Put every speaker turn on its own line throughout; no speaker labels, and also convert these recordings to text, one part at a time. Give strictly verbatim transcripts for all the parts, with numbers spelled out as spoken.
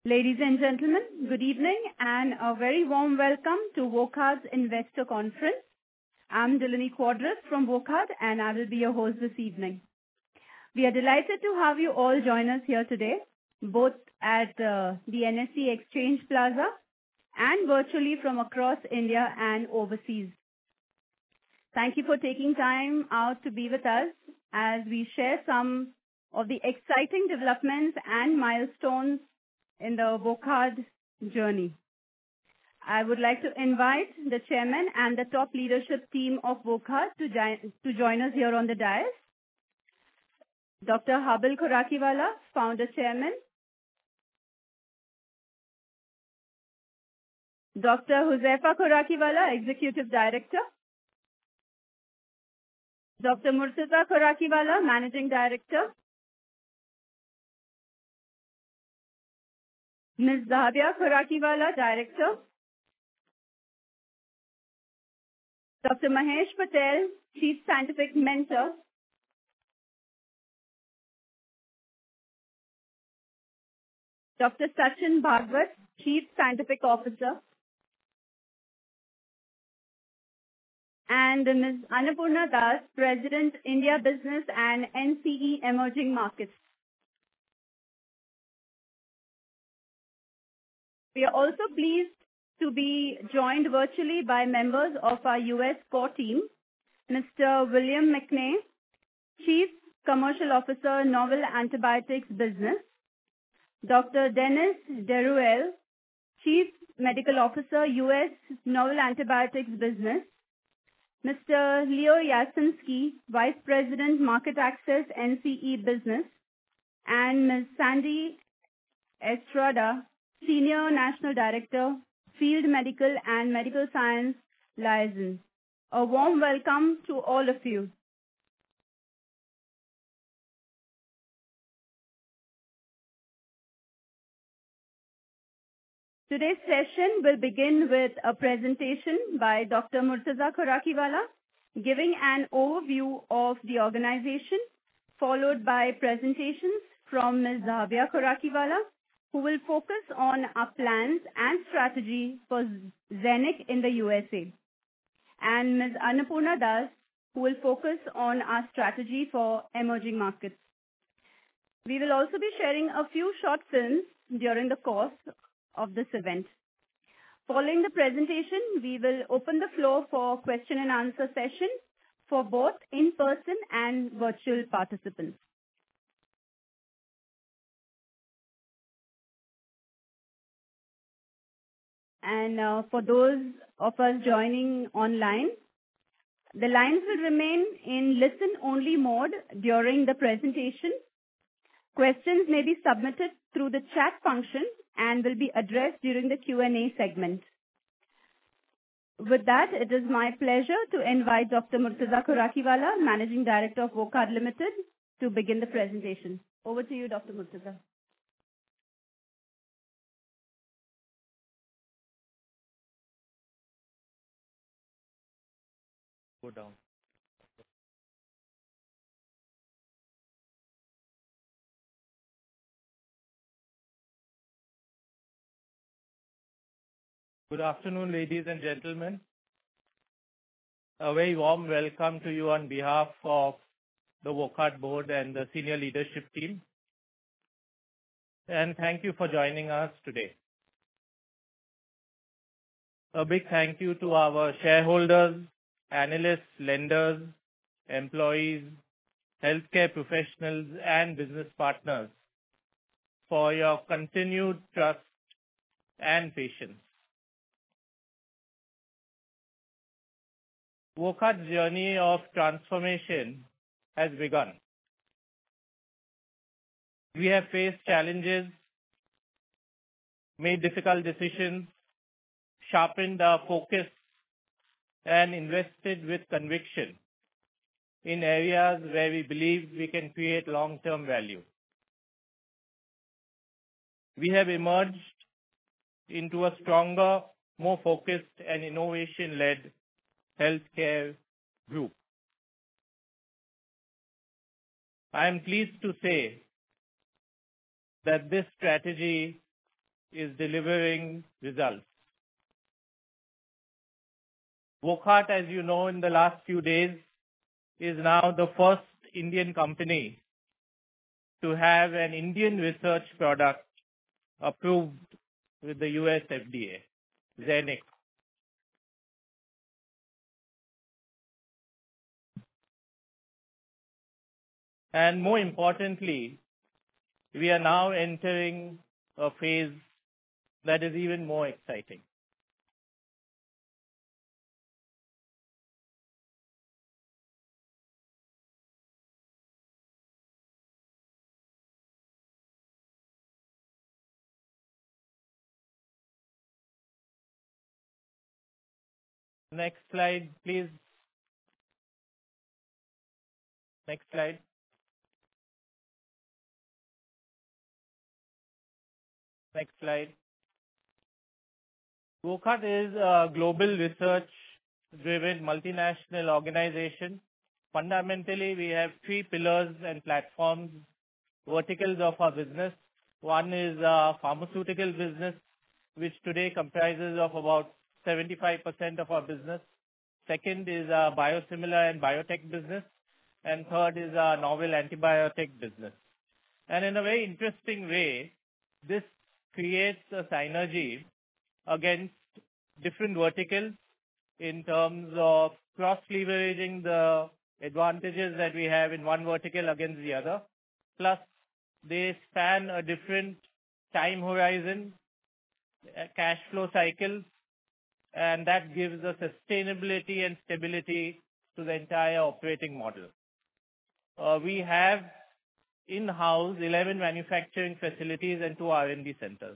Ladies and gentlemen, good evening and a very warm welcome to Wockhardt Investor Conference. I'm Delaney Quadras from Wockhardt and I will be your host this evening. We are delighted to have you all join us here today, both at uh, the N S E Exchange Plaza and virtually from across India and overseas. Thank you for taking time out to be with us as we share some of the exciting developments and milestones in the Wockhardt journey. I would like to invite the chairman and the top leadership team of Wockhardt to, to join us here on the dais. Doctor Habil Khorakiwala, founder chairman. Doctor Huzaifa Khorakiwala, executive director. Doctor Murtaza Khorakiwala, managing director. Miz Zahabia Khorakiwala, director. Doctor Mahesh Patel, chief scientific mentor. Doctor Sachin Bhagwat, chief scientific officer. And Miz Annapurna Das, president, India Business and N C E Emerging Markets. We are also pleased to be joined virtually by members of our U S core team, Mister William McNay, Chief Commercial Officer, Novel Antibiotics Business, Doctor Dennis Deruel, Chief Medical Officer, U S Novel Antibiotics Business, Mister Leo Yasinski, Vice President, Market Access, N C E Business, and Miz Sandy Estrada, Senior National Director, Field Medical and Medical Science Liaison. A warm welcome to all of you. Today's session will begin with a presentation by Doctor Murtaza Khorakiwala, giving an overview of the organization, followed by presentations from Miz Zahabia Khorakiwala, who will focus on our plans and strategy for Zenic in the U S A, and Miz Annapurna Das, who will focus on our strategy for emerging markets. We will also be sharing a few short films during the course of this event. Following the presentation, we will open the floor for question and answer session for both in-person and virtual participants. And uh, for those of us joining online, the lines will remain in listen-only mode during the presentation. Questions may be submitted through the chat function and will be addressed during the Q and A segment. With that, it is my pleasure to invite Doctor Murtaza Khorakiwala, Managing Director of Wockhardt Limited, to begin the presentation. Over to you, Doctor Murtaza.
Go down. Good afternoon, ladies and gentlemen. A very warm welcome to you on behalf of the Wockhardt board and the senior leadership team. And thank you for joining us today. A big thank you to our shareholders, analysts, lenders, employees, healthcare professionals, and business partners for your continued trust and patience. Wockhardt's journey of transformation has begun. We have faced challenges, made difficult decisions, sharpened our focus, and invested with conviction in areas where we believe we can create long-term value. We have emerged into a stronger, more focused and innovation-led healthcare group. I am pleased to say that this strategy is delivering results. Wockhardt, as you know, in the last few days, is now the first Indian company to have an Indian research product approved with the U S F D A, Zenix. And more importantly, we are now entering a phase that is even more exciting. Next slide, please. Next slide. Next slide. Wockhardt is a global research-driven multinational organization. Fundamentally, we have three pillars and platforms, verticals of our business. One is a pharmaceutical business, which today comprises of about seventy-five percent of our business. Second is a biosimilar and biotech business. And third is a novel antibiotic business. And in a very interesting way, this creates a synergy against different verticals in terms of cross-leveraging the advantages that we have in one vertical against the other. Plus, they span a different time horizon, cash flow cycle, and that gives a sustainability and stability to the entire operating model. Uh, we have in-house eleven manufacturing facilities and two R and D centers.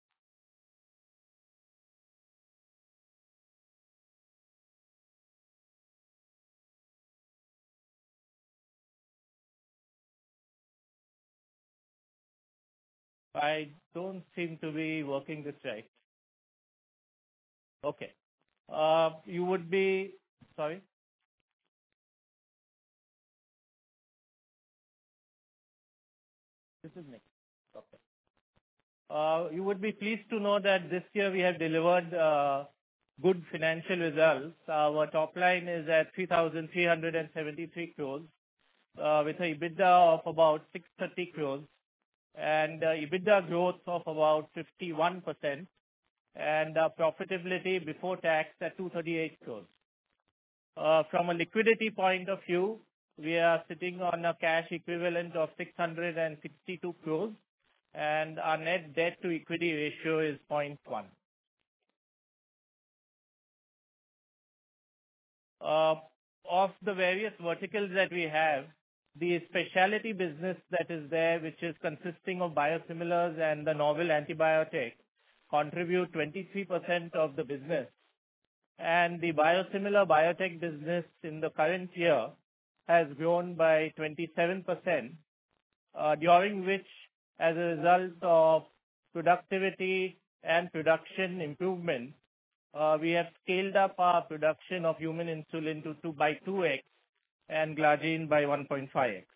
I don't seem to be working this right. Okay. Uh, you would be, sorry? This is next. Okay. Uh, you would be pleased to know that this year we have delivered uh, good financial results. Our top line is at three thousand three hundred seventy-three crores uh, with an EBITDA of about six hundred thirty crores and uh, EBITDA growth of about fifty-one percent and uh, profitability before tax at two hundred thirty-eight crores. Uh, from a liquidity point of view, we are sitting on a cash equivalent of six hundred sixty-two crores and our net debt to equity ratio is zero point one. Uh, of the various verticals that we have, the specialty business that is there, which is consisting of biosimilars and the novel antibiotic, contribute twenty-three percent of the business. And the biosimilar biotech business in the current year has grown by twenty-seven percent, uh, during which, as a result of productivity and production improvement, uh, we have scaled up our production of human insulin to two by two x and glargine by one point five x.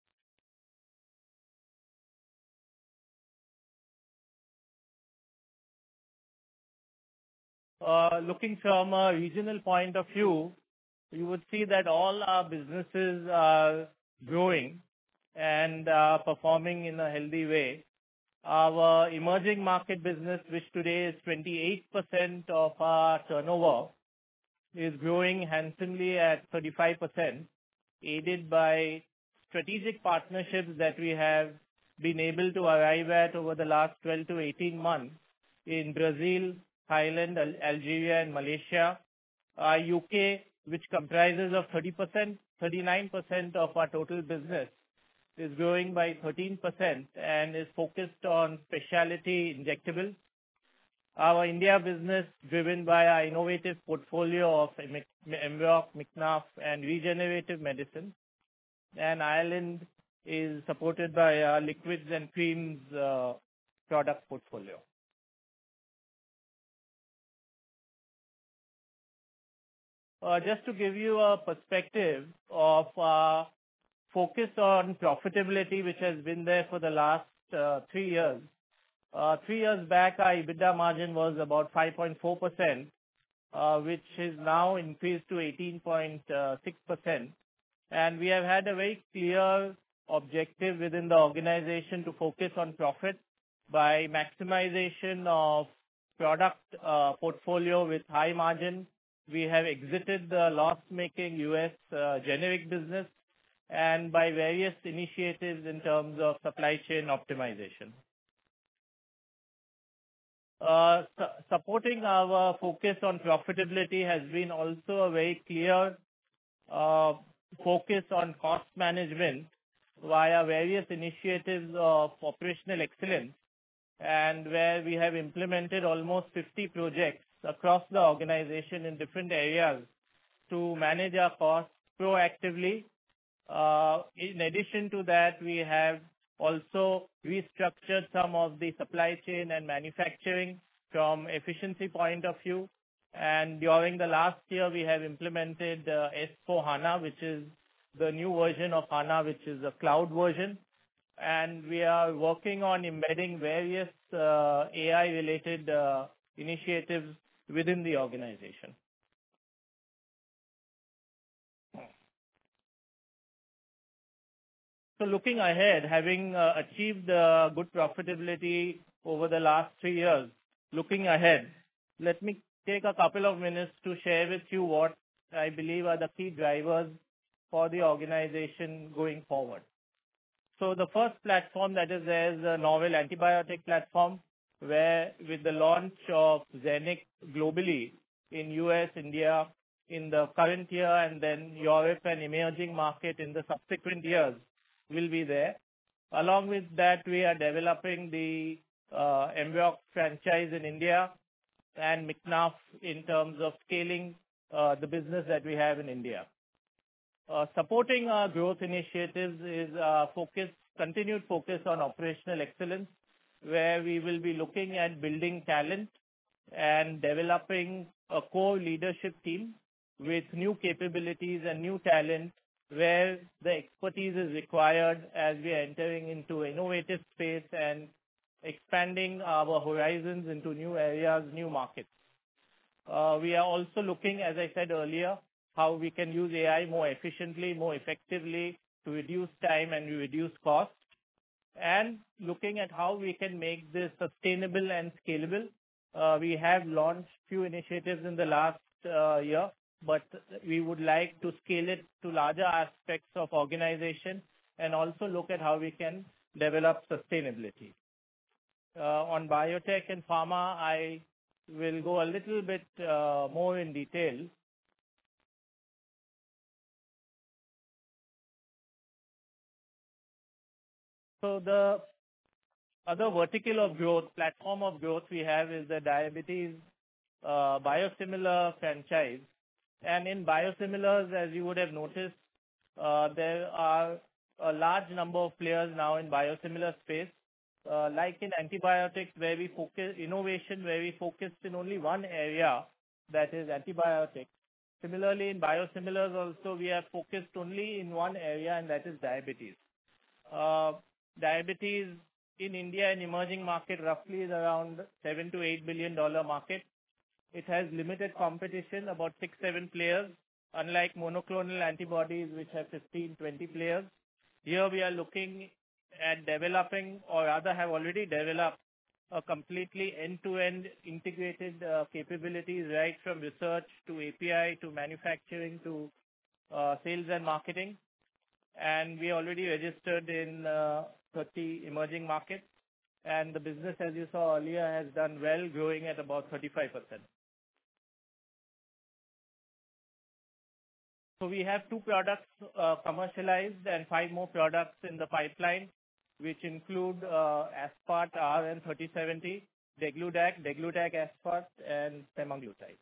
Uh, looking from a regional point of view, you would see that all our businesses are growing and uh, performing in a healthy way. Our emerging market business, which today is twenty-eight percent of our turnover, is growing handsomely at thirty-five percent, aided by strategic partnerships that we have been able to arrive at over the last twelve to eighteen months in Brazil, Thailand, Al- Algeria, and Malaysia. Our U K, which comprises of thirty percent, thirty-nine percent of our total business, is growing by thirteen percent and is focused on specialty injectables. Our India business, driven by our innovative portfolio of Emroc, Micnaf, and regenerative medicine. And Ireland is supported by our liquids and creams uh, product portfolio. Uh, just to give you a perspective of our focus on profitability, which has been there for the last uh, three years, Uh, three years back, our EBITDA margin was about five point four percent, uh, which is now increased to eighteen point six percent. And we have had a very clear objective within the organization to focus on profit by maximization of product uh, portfolio with high margin. We have exited the loss-making U S uh, generic business, and by various initiatives in terms of supply chain optimization. Uh, su supporting our focus on profitability has been also a very clear uh, focus on cost management via various initiatives of operational excellence, and where we have implemented almost fifty projects across the organization in different areas to manage our costs proactively. Uh, in addition to that, we have also restructured some of the supply chain and manufacturing from efficiency point of view. And during the last year, we have implemented uh, S four HANA, which is the new version of HANA, which is a cloud version. And we are working on embedding various uh, A I-related uh, initiatives within the organization. So looking ahead, having uh, achieved uh, good profitability over the last three years, looking ahead, let me take a couple of minutes to share with you what I believe are the key drivers for the organization going forward. So the first platform that is there is a novel antibiotic platform, where with the launch of Zenic globally in U S, India in the current year, and then Europe and emerging market in the subsequent years will be there. Along with that, we are developing the uh, Mbrox franchise in India and Micnaf in terms of scaling uh, the business that we have in India. Uh, supporting our growth initiatives is uh, focus, continued focus on operational excellence, where we will be looking at building talent and developing a core leadership team with new capabilities and new talent, where the expertise is required as we are entering into innovative space and expanding our horizons into new areas, new markets. Uh, we are also looking, as I said earlier, how we can use A I more efficiently, more effectively to reduce time and reduce cost, and looking at how we can make this sustainable and scalable. Uh, we have launched few initiatives in the last uh, year, but we would like to scale it to larger aspects of organization and also look at how we can develop sustainability. Uh, on biotech and pharma, I will go a little bit uh, more in detail. So the other vertical of growth, platform of growth we have is the diabetes uh, biosimilar franchise. And in biosimilars, as you would have noticed, uh, there are a large number of players now in biosimilar space. Uh, like in antibiotics, where we focus innovation, where we focused in only one area, that is antibiotics. Similarly, in biosimilars also, we are focused only in one area, and that is diabetes. Uh, diabetes in India and emerging market roughly is around seven to eight billion dollar market. It has limited competition, about six, seven players, unlike monoclonal antibodies, which have fifteen, twenty players. Here we are looking at developing, or rather have already developed, a completely end-to-end integrated uh, capabilities, right from research to A P I to manufacturing to uh, sales and marketing. And we already registered in uh, thirty emerging markets. And the business, as you saw earlier, has done well, growing at about thirty-five percent. So we have two products uh, commercialized and five more products in the pipeline, which include uh, Aspart R N thirty seventy, Degludec, Degludec Aspart, and semaglutide.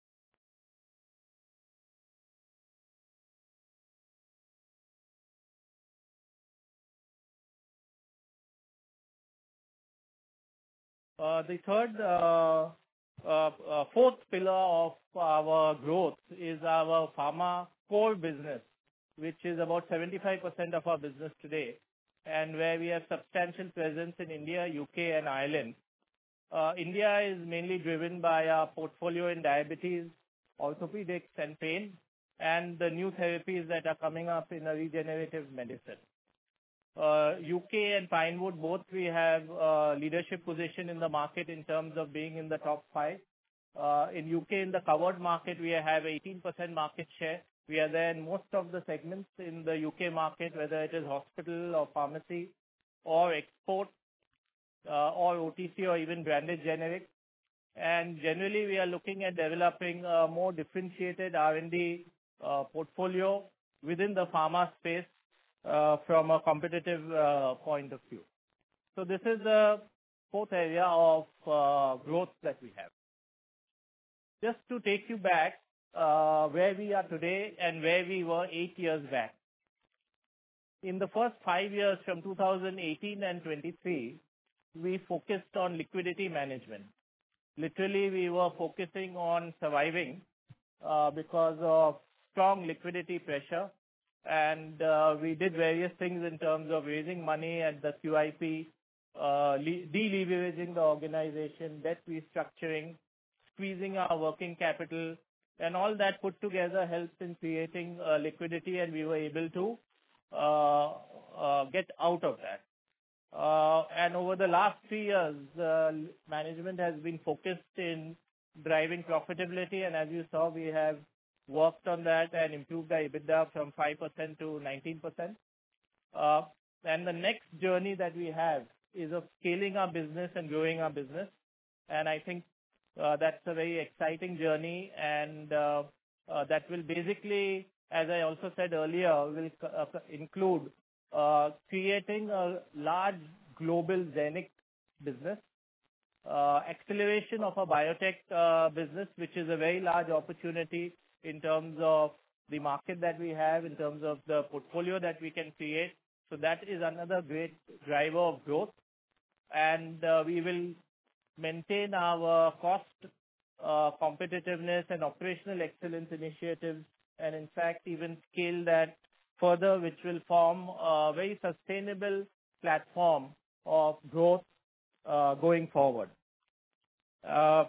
Uh, the third, uh, uh, uh, fourth pillar of our growth is our pharma core business, which is about seventy-five percent of our business today. and where we have substantial presence in India, U K, and Ireland. Uh, India is mainly driven by our portfolio in diabetes, orthopedics, and pain, and the new therapies that are coming up in a regenerative medicine. Uh, U K and Pinewood, both we have a leadership position in the market in terms of being in the top five. Uh, in U K, in the covered market, we have eighteen percent market share. We are there in most of the segments in the U K market, whether it is hospital or pharmacy or export uh, or O T C or even branded generic. And generally, we are looking at developing a more differentiated R and D uh, portfolio within the pharma space uh, from a competitive uh, point of view. So this is the fourth area of uh, growth that we have. Just to take you back uh, where we are today and where we were eight years back. In the first five years from two thousand eighteen and twenty-three, we focused on liquidity management. Literally, we were focusing on surviving uh, because of strong liquidity pressure. And uh, we did various things in terms of raising money at the Q I P, uh, deleveraging the organization, debt restructuring, squeezing our working capital, and all that put together helped in creating uh, liquidity, and we were able to uh, uh, get out of that. Uh, and over the last three years, uh, management has been focused in driving profitability, and as you saw, we have worked on that and improved our EBITDA from five percent to nineteen percent. Uh, and the next journey that we have is of scaling our business and growing our business. And I think Uh, that's a very exciting journey, and uh, uh, that will basically, as I also said earlier, will uh, include uh, creating a large global Zenix business, uh, acceleration of a biotech uh, business, which is a very large opportunity in terms of the market that we have, in terms of the portfolio that we can create. So that is another great driver of growth, and uh, we will maintain our cost uh, competitiveness and operational excellence initiatives, and in fact even scale that further, which will form a very sustainable platform of growth uh, going forward. Uh,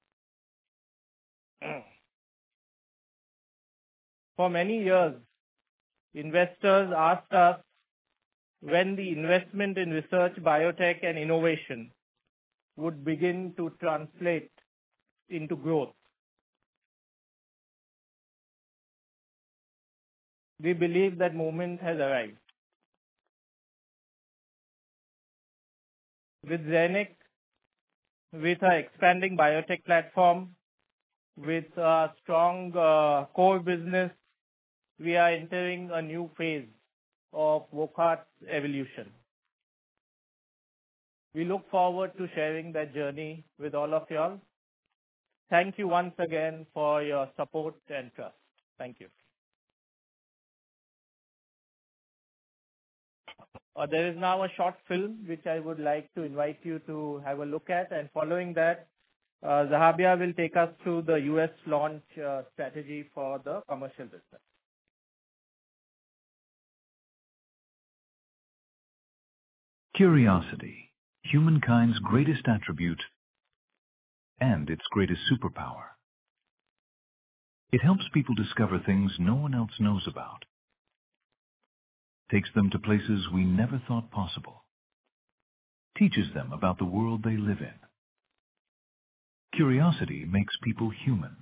for many years, investors asked us when the investment in research, biotech, and innovation would begin to translate into growth. We believe that moment has arrived. With Zenix, with our expanding biotech platform, with our strong uh, core business, we are entering a new phase of Wockhart's evolution. We look forward to sharing that journey with all of you all. Thank you once again for your support and trust. Thank you. Uh, there is now a short film which I would like to invite you to have a look at, and following that, uh, Zahabia will take us through the U S launch uh, strategy for the commercial business.
Curiosity, humankind's greatest attribute and its greatest superpower. It helps people discover things no one else knows about, takes them to places we never thought possible, teaches them about the world they live in. Curiosity makes people human,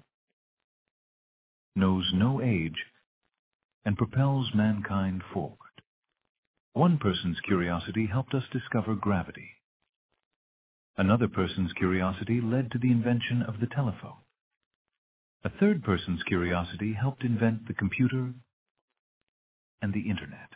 knows no age, and propels mankind forward. One person's curiosity helped us discover gravity. Another person's curiosity led to the invention of the telephone. A third person's curiosity helped invent the computer and the internet.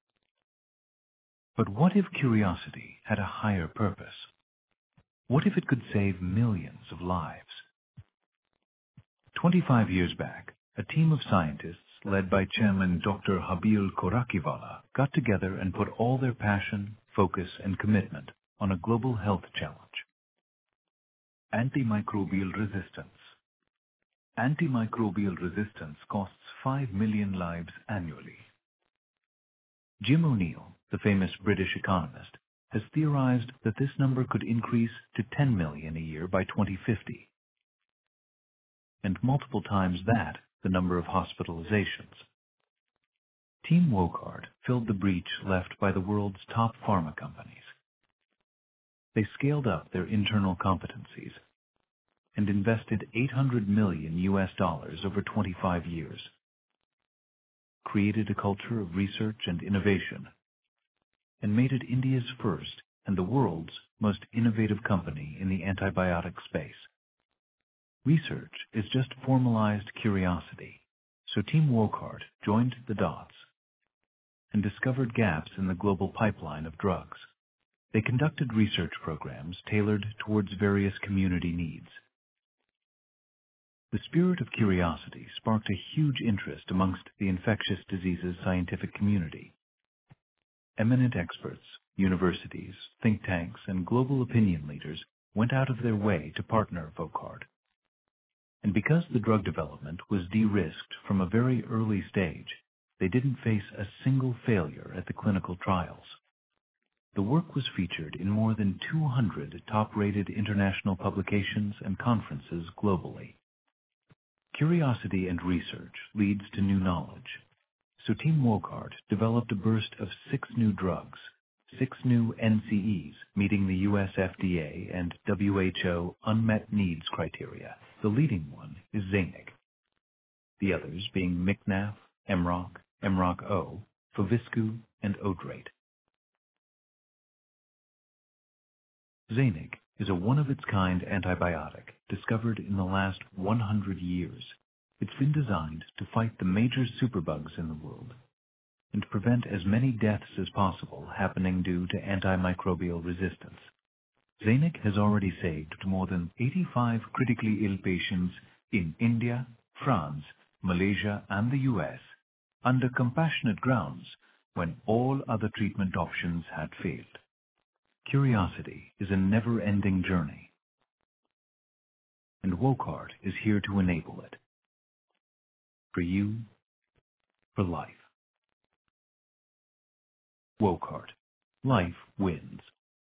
But what if curiosity had a higher purpose? What if it could save millions of lives? Twenty-five years back, a team of scientists led by Chairman Doctor Habeel Korakiwala got together and put all their passion, focus, and commitment on a global health challenge: antimicrobial resistance. Antimicrobial resistance costs five million lives annually. Jim O'Neill, the famous British economist, has theorized that this number could increase to ten million a year by twenty fifty, and multiple times that, the number of hospitalizations. Team Wockhardt filled the breach left by the world's top pharma companies. They scaled up their internal competencies and invested eight hundred million U S dollars over twenty-five years, created a culture of research and innovation, and made it India's first and the world's most innovative company in the antibiotic space. Research is just formalized curiosity, so Team Wockhardt joined the dots and discovered gaps in the global pipeline of drugs. They conducted research programs tailored towards various community needs. The spirit of curiosity sparked a huge interest amongst the infectious diseases scientific community. Eminent experts, universities, think tanks, and global opinion leaders went out of their way to partner Wockhardt. And because the drug development was de-risked from a very early stage, they didn't face a single failure at the clinical trials. The work was featured in more than two hundred top-rated international publications and conferences globally. Curiosity and research leads to new knowledge. So Team Wockhardt developed a burst of six new drugs, six new N C Es meeting the U S F D A and W H O unmet needs criteria. The leading one is Zanuck. The others being Micnaf, Emroc, Emroc-O, Foviscu, and Odrate. Zanuck is a one-of-its-kind antibiotic discovered in the last one hundred years. It's been designed to fight the major superbugs in the world and prevent as many deaths as possible happening due to antimicrobial resistance. Zanuck has already saved more than eighty-five critically ill patients in India, France, Malaysia, and the U S under compassionate grounds when all other treatment options had failed. Curiosity is a never-ending journey, and Wockhardt is here to enable it. For you, for life. Wockhardt. Life wins.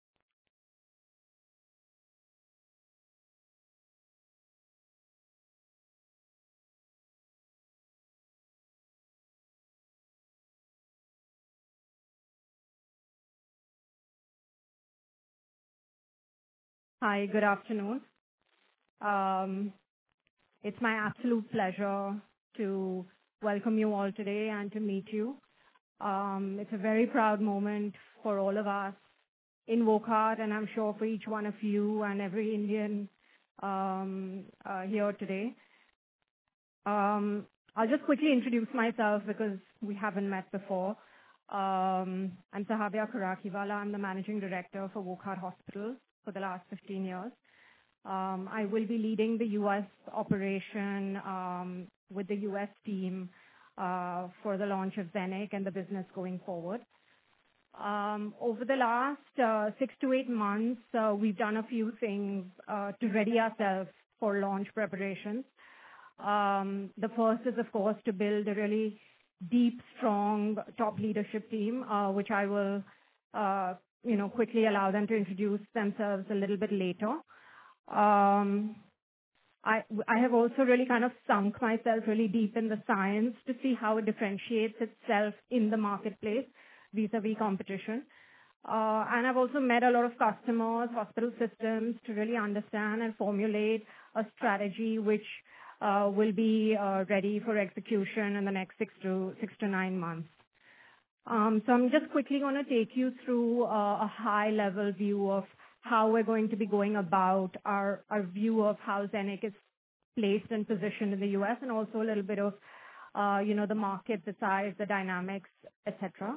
Hi, good afternoon. Um, it's my absolute pleasure to welcome you all today and to meet you. Um, it's a very proud moment for all of us in Wockhardt, and I'm sure for each one of you and every Indian um, uh, here today. Um, I'll just quickly introduce myself because we haven't met before. Um, I'm Sahabya Khurakiwala. I'm the Managing Director for Wockhardt Hospitals for the last fifteen years. Um, I will be leading the U S operation um, with the U S team uh, for the launch of Zanuck and the business going forward. Um, over the last uh, six to eight months, uh, we've done a few things uh, to ready ourselves for launch preparations. Um, the first is, of course, to build a really deep, strong top leadership team, uh, which I will uh, you know, quickly allow them to introduce themselves a little bit later. Um, I, I have also really kind of sunk myself really deep in the science to see how it differentiates itself in the marketplace vis-a-vis competition. Uh, and I've also met a lot of customers, hospital systems to really understand and formulate a strategy which uh, will be uh, ready for execution in the next six to six to nine months. Um, so I'm just quickly going to take you through uh, a high-level view of how we're going to be going about our, our view of how Zanuck is placed and positioned in the U S, and also a little bit of, uh, you know, the market, the size, the dynamics, et cetera.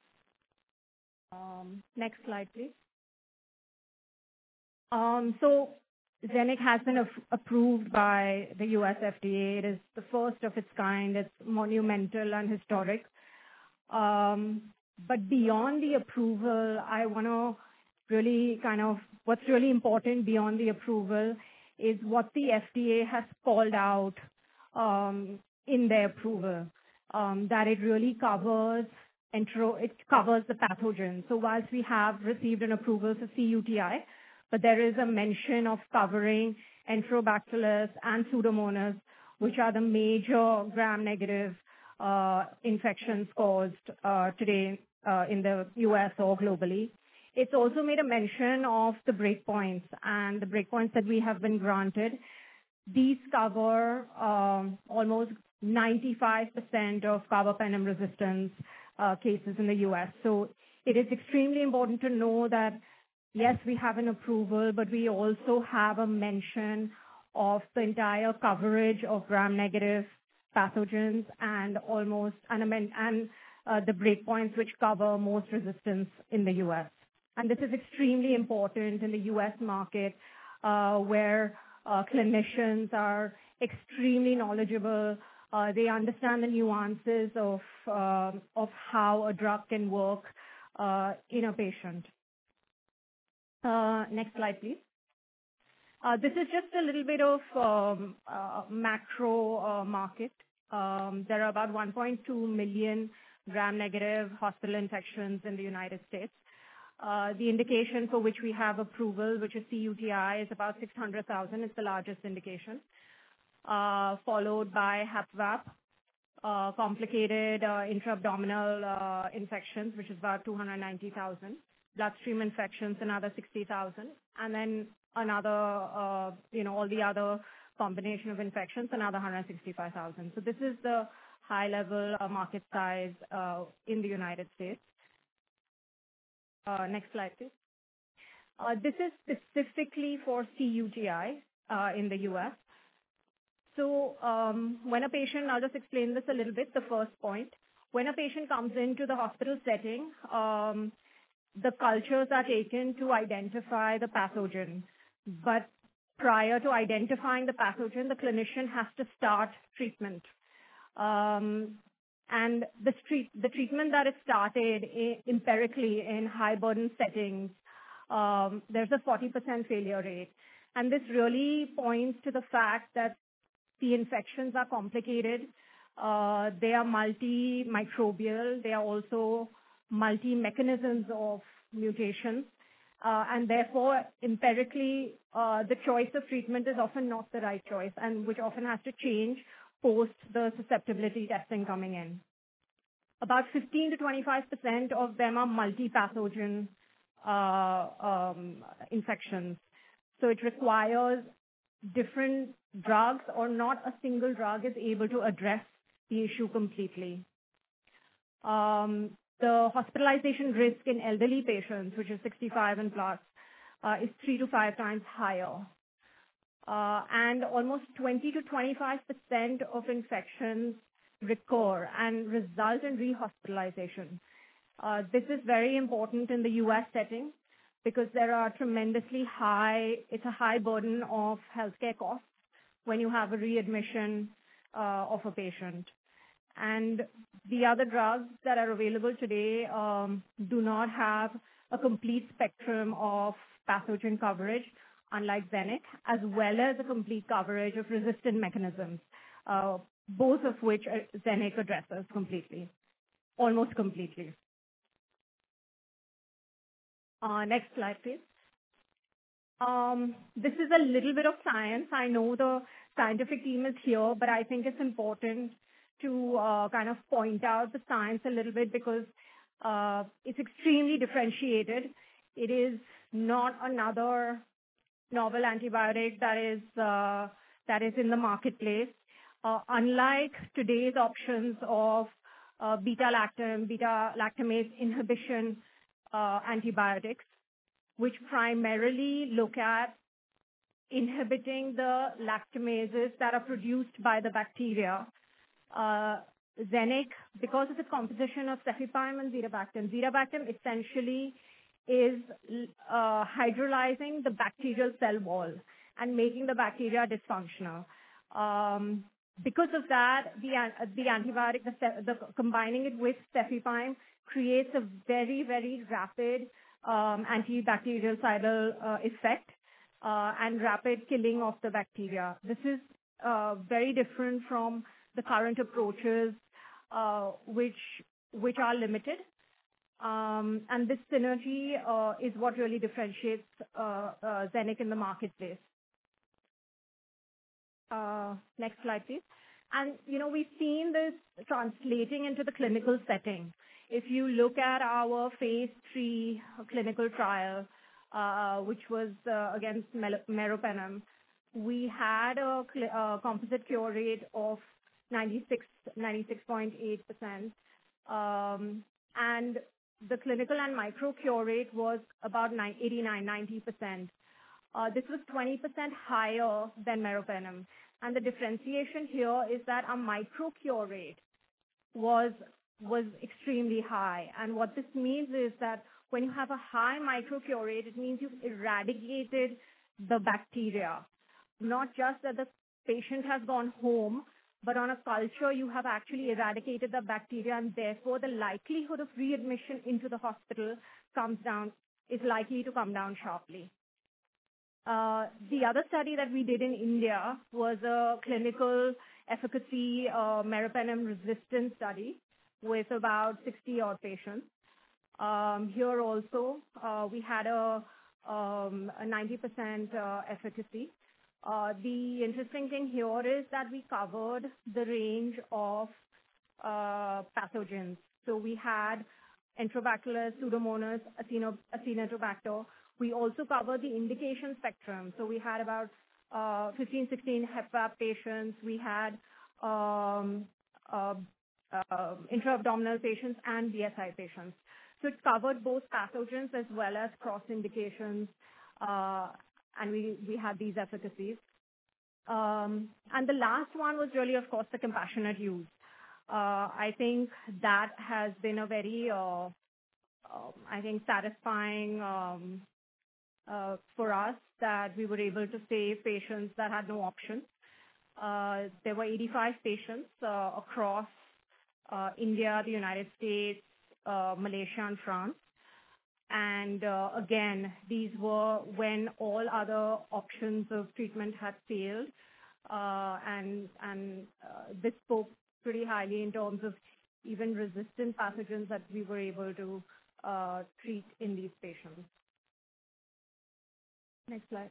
Um, next slide, please. Um, so Zanuck has been af- approved by the U S F D A. It is the first of its kind. It's monumental and historic. Um, but beyond the approval, I want to really kind of, what's really important beyond the approval is what the F D A has called out um, in their approval, um, that it really covers
entero, it covers the pathogen. So whilst we have received an approval for C U T I, but there is a mention of covering Enterobacillus and Pseudomonas, which are the major gram-negative uh, infections caused uh, today uh, in the U S or globally. It's also made a mention of the breakpoints and the breakpoints that we have been granted. These cover um, almost ninety-five percent of carbapenem resistance uh, cases in the U S. So it is extremely important to know that, yes, we have an approval, but we also have a mention of the entire coverage of gram-negative pathogens and almost and, and uh, the breakpoints which cover most resistance in the U S. And this is extremely important in the U S market, uh, where uh, clinicians are extremely knowledgeable. Uh, they understand the nuances of uh, of how a drug can work uh, in a patient. Uh, next slide, please. Uh, this is just a little bit of um, uh, macro uh, market. Um, there are about one point two million gram-negative hospital infections in the United States. Uh, the indication for which we have approval, which is C U T I, is about six hundred thousand. It's the largest indication, uh, followed by H A P V A P, uh, complicated uh, intra-abdominal uh, infections, which is about two hundred ninety thousand. Bloodstream infections, another sixty thousand. And then another, uh, you know, all the other combination of infections, another one hundred sixty-five thousand. So this is the high-level uh, market size uh, in the United States. Uh, next slide, please. Uh, this is specifically for C U T I uh, in the U S. So um, when a patient, I'll just explain this a little bit, the first point. When a patient comes into the hospital setting, um, the cultures are taken to identify the pathogen. But prior to identifying the pathogen, the clinician has to start treatment. Um, And the, street, the treatment that is started I- empirically in high-burden settings, um, there's a forty percent failure rate. And this really points to the fact that the infections are complicated. Uh, they are multi-microbial. They are also multi-mechanisms of mutations. Uh, and therefore, empirically, uh, the choice of treatment is often not the right choice, and which often has to change post the susceptibility testing coming in. About fifteen to twenty-five percent of them are multi-pathogen uh, um, infections. So it requires different drugs, or not a single drug is able to address the issue completely. Um, the hospitalization risk in elderly patients, which is sixty-five and plus, uh, is three to five times higher. Uh, and almost twenty to twenty-five percent of infections recur and result in rehospitalization. Uh, this is very important in the U S setting because there are tremendously high, it's a high burden of healthcare costs when you have a readmission uh, of a patient. And the other drugs that are available today um, do not have a complete spectrum of pathogen coverage, unlike Xenic, as well as a complete coverage of resistant mechanisms, uh, both of which Xenic addresses completely, almost completely. Uh, next slide, please. Um, this is a little bit of science. I know the scientific team is here, but I think it's important to uh, kind of point out the science a little bit because uh, it's extremely differentiated. It is not another novel antibiotic that is uh, that is in the marketplace. Uh, unlike today's options of uh, beta-lactam, beta-lactamase inhibition uh, antibiotics, which primarily look at inhibiting the lactamases that are produced by the bacteria. Uh, Xenic, because of its composition of cefepime and zidabactam, zidabactam essentially is uh, hydrolyzing the bacterial cell wall and making the bacteria dysfunctional. Um, because of that, the, the antibiotic, the, the, combining it with cefepime creates a very, very rapid um, antibactericidal uh, effect uh, and rapid killing of the bacteria. This is uh, very different from the current approaches, uh, which which are limited. Um, and this synergy uh, is what really differentiates uh, uh, Zenic in the marketplace. Uh, next slide, please. And, you know, we've seen this translating into the clinical setting. If you look at our phase three clinical trial, uh, which was uh, against meropenem, we had a, a composite cure rate of ninety-six point eight percent. Um, and the clinical and micro cure rate was about eighty-nine, ninety percent. Uh, this was twenty percent higher than meropenem. And the differentiation here is that our micro cure rate was, was extremely high. And what this means is that when you have a high micro cure rate, it means you've eradicated the bacteria. Not just that the patient has gone home, but on a culture, you have actually eradicated the bacteria, and therefore the likelihood of readmission into the hospital comes down, is likely to come down sharply. Uh, the other study that we did in India was a clinical efficacy uh, meropenem resistance study with about sixty odd patients. Um, here also, uh, we had a, um, a ninety percent uh, efficacy. Uh, the interesting thing here is that we covered the range of uh, pathogens. So we had Enterobacillus, Pseudomonas, Acinetobacter. We also covered the indication spectrum. So we had about uh, fifteen, sixteen HepVap patients. We had um, uh, uh, intra-abdominal patients and B S I patients. So it covered both pathogens as well as cross indications, uh, and we, we had these efficacies. Um, and the last one was really, of course, the compassionate use. Uh, I think that has been a very, uh, uh, I think, satisfying um, uh, for us that we were able to save patients that had no option. Uh, there were eighty-five patients uh, across uh, India, the United States, uh, Malaysia, and France. And uh, again, these were when all other options of treatment had failed. Uh, and and uh, this spoke pretty highly in terms of even resistant pathogens that we were able to uh, treat in these patients. Next slide.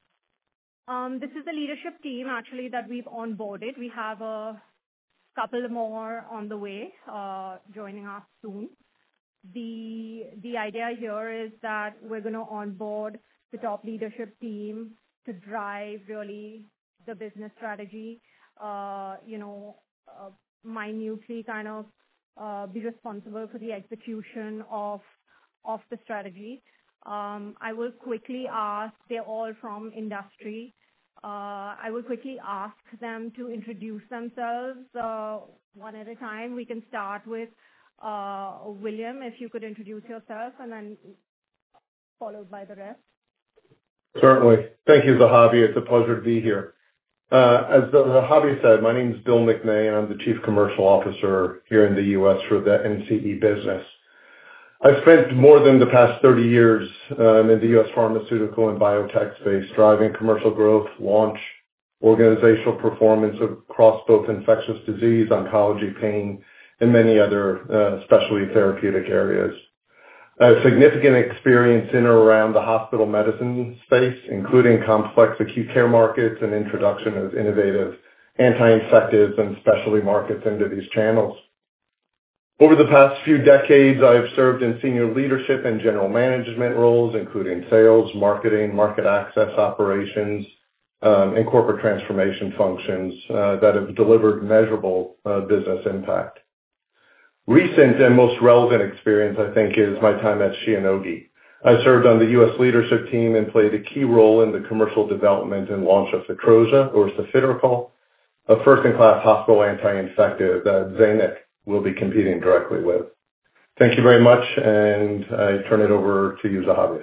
Um, this is the leadership team actually that we've onboarded. We have a couple more on the way uh, joining us soon. The, the idea here is that we're going to onboard the top leadership team to drive really the business strategy, uh, you know, uh, minutely kind of uh, be responsible for the execution of, of the strategy. Um, I will quickly ask, they're all from industry. Uh, I will quickly ask them to introduce themselves uh, one at a time. We can start with uh, William, if you could introduce yourself, and then followed by the rest.
Certainly. Thank you, Zahavi. It's a pleasure to be here. Uh, as Zahavi said, my name is Bill McNay, and I'm the Chief Commercial Officer here in the U S for the N C E business. I've spent more than the past thirty years um, in the U S pharmaceutical and biotech space, driving commercial growth, launch, organizational performance across both infectious disease, oncology, pain, and many other uh, specialty therapeutic areas. I have significant experience in and around the hospital medicine space, including complex acute care markets and introduction of innovative anti-infectives and specialty markets into these channels. Over the past few decades, I have served in senior leadership and general management roles, including sales, marketing, market access operations, um, and corporate transformation functions uh, that have delivered measurable uh, business impact. Recent and most relevant experience, I think, is my time at Shionogi. I served on the U S leadership team and played a key role in the commercial development and launch of Victroza, or Cefidrocol, a first-in-class hospital anti-infective that Zenic will be competing directly with. Thank you very much, and I turn it over to you, Zahavi.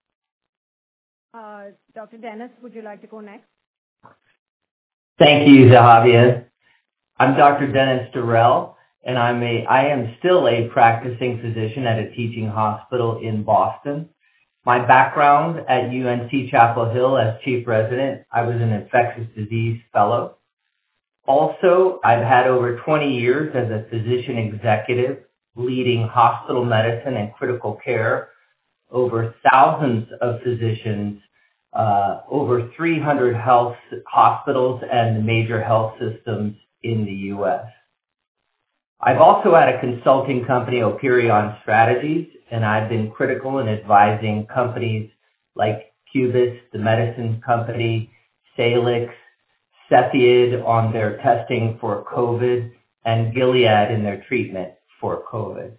Uh, Doctor Dennis, would you like to go next?
Thank you, Zahavia. I'm Doctor Dennis Durrell, and I'm a, I am still a practicing physician at a teaching hospital in Boston. My background at U N C Chapel Hill as chief resident, I was an infectious disease fellow. Also, I've had over twenty years as a physician executive leading hospital medicine and critical care, over thousands of physicians, uh, over three hundred health hospitals and major health systems in the U S. I've also had a consulting company, Operion Strategies, and I've been critical in advising companies like Cubist, the medicine company, Salix, Cepheid on their testing for COVID, and Gilead in their treatment for COVID.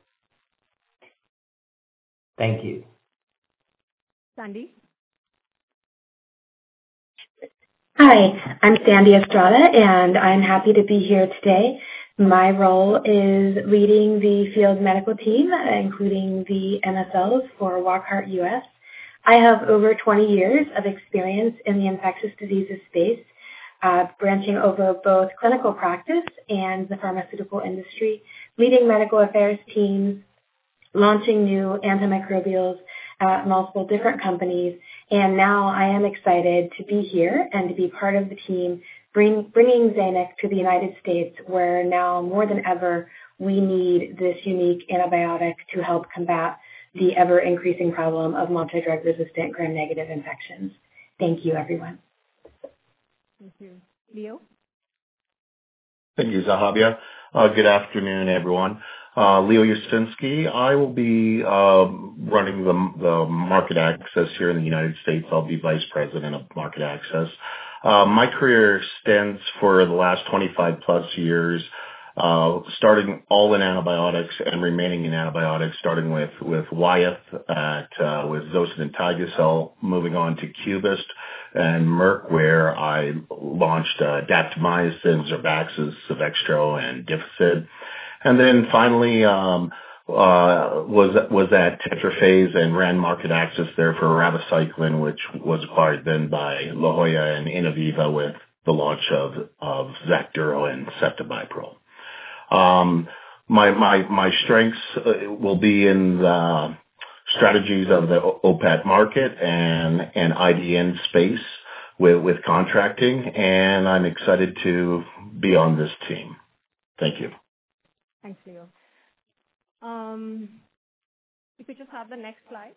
Thank you.
Sandy?
Hi, I'm Sandy Estrada, and I'm happy to be here today. My role is leading the field medical team, including the M S Ls for Wockhardt U S. I have over twenty years of experience in the infectious diseases space, uh, branching over both clinical practice and the pharmaceutical industry, leading medical affairs teams, launching new antimicrobials at multiple different companies, and now I am excited to be here and to be part of the team bring, bringing Zanuck to the United States, where now more than ever we need this unique antibiotic to help combat the ever-increasing problem of multi-drug resistant gram-negative infections. Thank you, everyone.
Thank you. Leo?
Thank you, Zahabia. Uh, good afternoon, everyone. Uh, Leo Yastrzynski. I will be um, running the, the market access here in the United States. I'll be vice president of market access. Uh, my career extends for the last twenty-five plus years, uh, starting all in antibiotics and remaining in antibiotics, starting with, with Wyeth at, uh, with Zosyn and Tigicel, moving on to Cubist and Merck, where I launched uh, daptomycin, Zerbaxis, Cevextro, and Difficid. And then finally, um, uh, was, was at Tetraphase and ran market access there for Ribociclib, which was acquired then by La Jolla and Innoviva with the launch of, of Zacduro and Ceftobiprole. Um, my, my, my strengths uh, will be in the strategies of the O P A T market and, and I D N space with, with contracting, and I'm excited to be on this team. Thank you.
Thanks, Leo. Um, if we just have the next slide.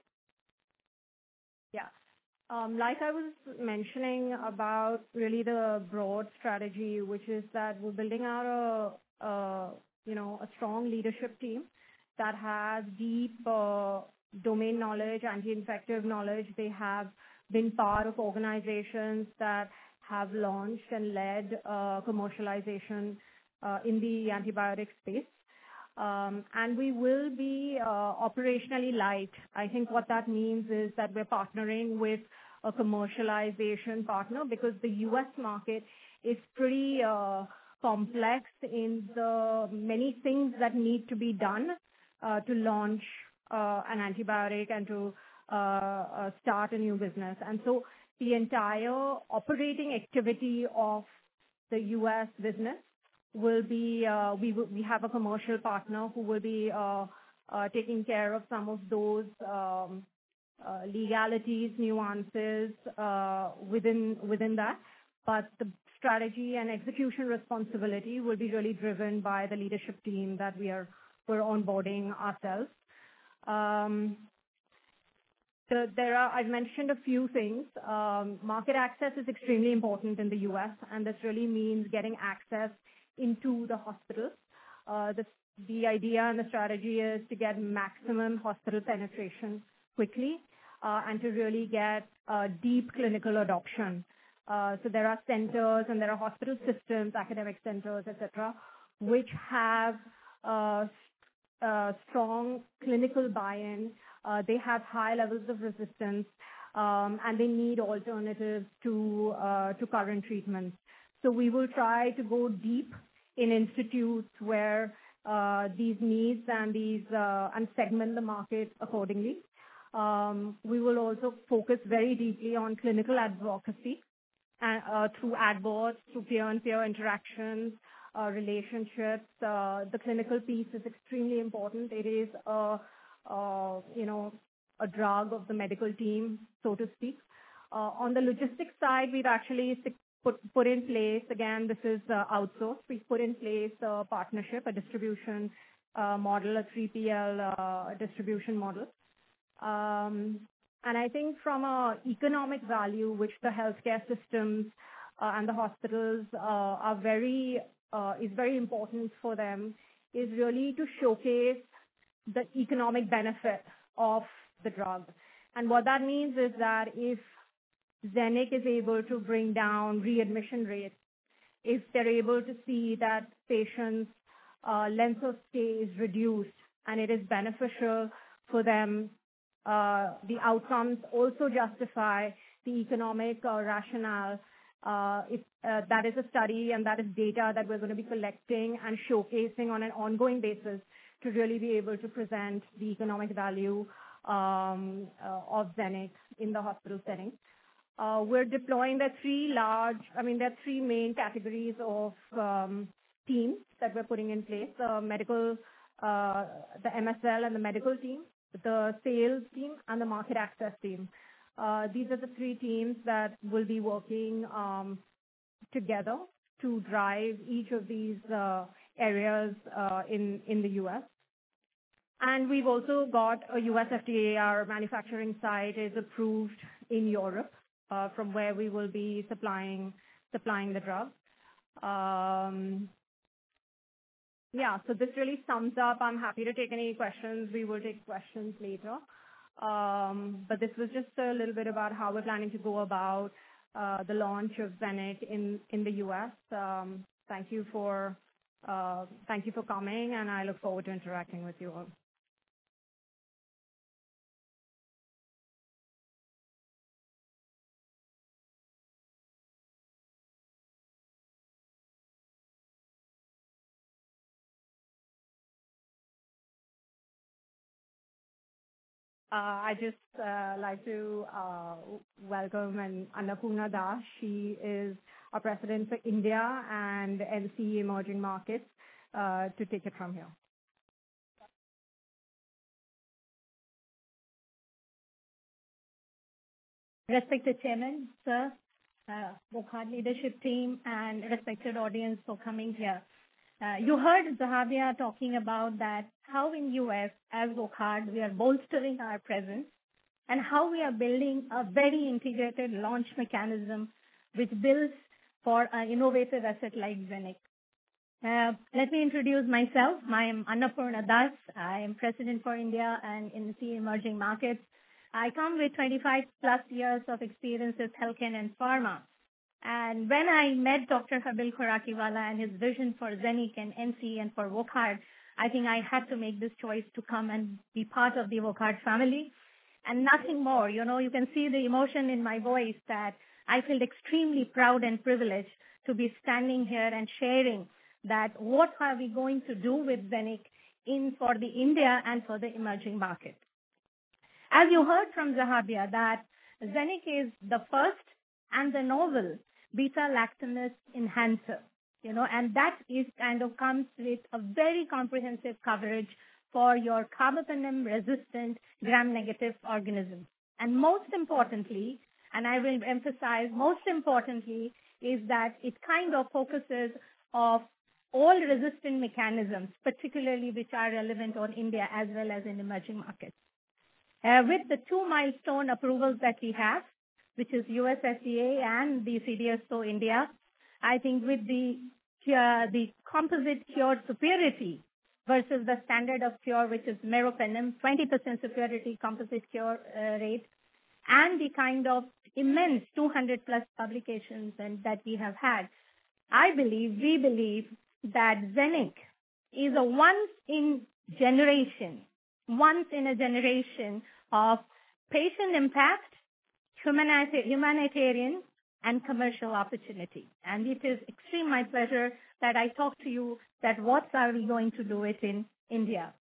Yeah. Um, like I was mentioning about really the broad strategy, which is that we're building out a, a you know, a strong leadership team that has deep uh, domain knowledge, anti-infective knowledge. They have been part of organizations that have launched and led uh, commercialization uh, in the antibiotic space. Um, and we will be uh, operationally light. I think what that means is that we're partnering with a commercialization partner because the U S market is pretty uh, complex in the many things that need to be done uh, to launch uh, an antibiotic and to uh, uh, start a new business. And so the entire operating activity of the U S business will be, uh, we will, we have a commercial partner who will be uh, uh, taking care of some of those um, uh, legalities, nuances uh, within within that. But the strategy and execution responsibility will be really driven by the leadership team that we are we're onboarding ourselves. Um, So there are, I've mentioned a few things. Um, market access is extremely important in the U S, and this really means getting access into the hospitals. Uh, the, the idea and the strategy is to get maximum hospital penetration quickly uh, and to really get uh, deep clinical adoption. Uh, so there are centers and there are hospital systems, academic centers, et cetera, which have uh, uh, strong clinical buy-in. Uh, they have high levels of resistance, um, and they need alternatives to uh, to current treatments. So we will try to go deep in institutes where uh, these needs and these uh, and segment the market accordingly. Um, we will also focus very deeply on clinical advocacy and, uh, through ad boards, through peer-and-peer interactions, uh, relationships. Uh, the clinical piece is extremely important. It is a Uh, you know, a drug of the medical team, so to speak. Uh, on the logistics side, we've actually put, put in place, again, this is uh, outsourced. We've put in place a partnership, a distribution uh, model, a three P L uh, distribution model. Um, and I think from a economic value, which the healthcare systems uh, and the hospitals uh, are very, uh, is very important for them, is really to showcase the economic benefit of the drug. And what that means is that if Zenic is able to bring down readmission rates, if they're able to see that patients' uh, length of stay is reduced and it is beneficial for them, uh, the outcomes also justify the economic uh, rationale. Uh, if, uh, that is a study and that is data that we're going to be collecting and showcasing on an ongoing basis to really be able to present the economic value um, uh, of Zenic in the hospital setting. Uh, we're deploying the three large, I mean, there are three main categories of um, teams that we're putting in place, the medical, uh, the M S L and the medical team, the sales team, and the market access team. Uh, these are the three teams that will be working um, together to drive each of these uh, areas uh, in, in the U S. And we've also got a U S F D A, our manufacturing site is approved in Europe, uh, from where we will be supplying supplying the drug. Um, yeah, so this really sums up. I'm happy to take any questions. We will take questions later. Um, but this was just a little bit about how we're planning to go about uh, the launch of Zenic in, in the U S. Um, thank you for uh, thank you for coming, and I look forward to interacting with you all. Uh, I just uh, like to uh, welcome and Annapurna Das. She is our president for India and N C E Emerging Markets, uh, to take it from here.
Respected Chairman, Sir, uh, Wockhardt leadership team, and respected audience for coming here. Uh, you heard Zahabia talking about that, how in U S, as Wockhardt, we are bolstering our presence and how we are building a very integrated launch mechanism which builds for an innovative asset like Zenic. Uh, let me introduce myself. I am Annapurna Das. I am President for India and N C E Emerging Markets. I come with twenty-five plus years of experience with healthcare and pharma. And when I met Doctor Habil Khorakiwala and his vision for Zenic and N C E and for Wockhardt, I think I had to make this choice to come and be part of the Wockhardt family. And nothing more. You know, you can see the emotion in my voice that I feel extremely proud and privileged to be standing here and sharing that what are we going to do with Zenic in for the India and for the emerging market. As you heard from Zahabia, that Zenic is the first and the novel beta-lactamase enhancer, you know, and that is kind of comes with a very comprehensive coverage for your carbapenem-resistant gram-negative organisms. And most importantly, and I will emphasize, most importantly, is that it kind of focuses of all resistant mechanisms, particularly which are relevant on India as well as in emerging markets. Uh, with the two milestone approvals that we have, which is U S F D A and the C D S O India, I think with the uh, the composite cure superiority versus the standard of cure, which is meropenem, twenty percent superiority composite cure uh, rate, and the kind of immense two hundred plus publications and that we have had, I believe, we believe that Zenic is a once in generation, once in a generation of patient impact, humanitarian, and commercial opportunity. And it is extreme my pleasure that I talk to you that what are we going to do it in India.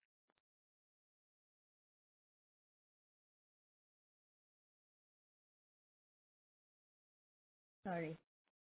Sorry.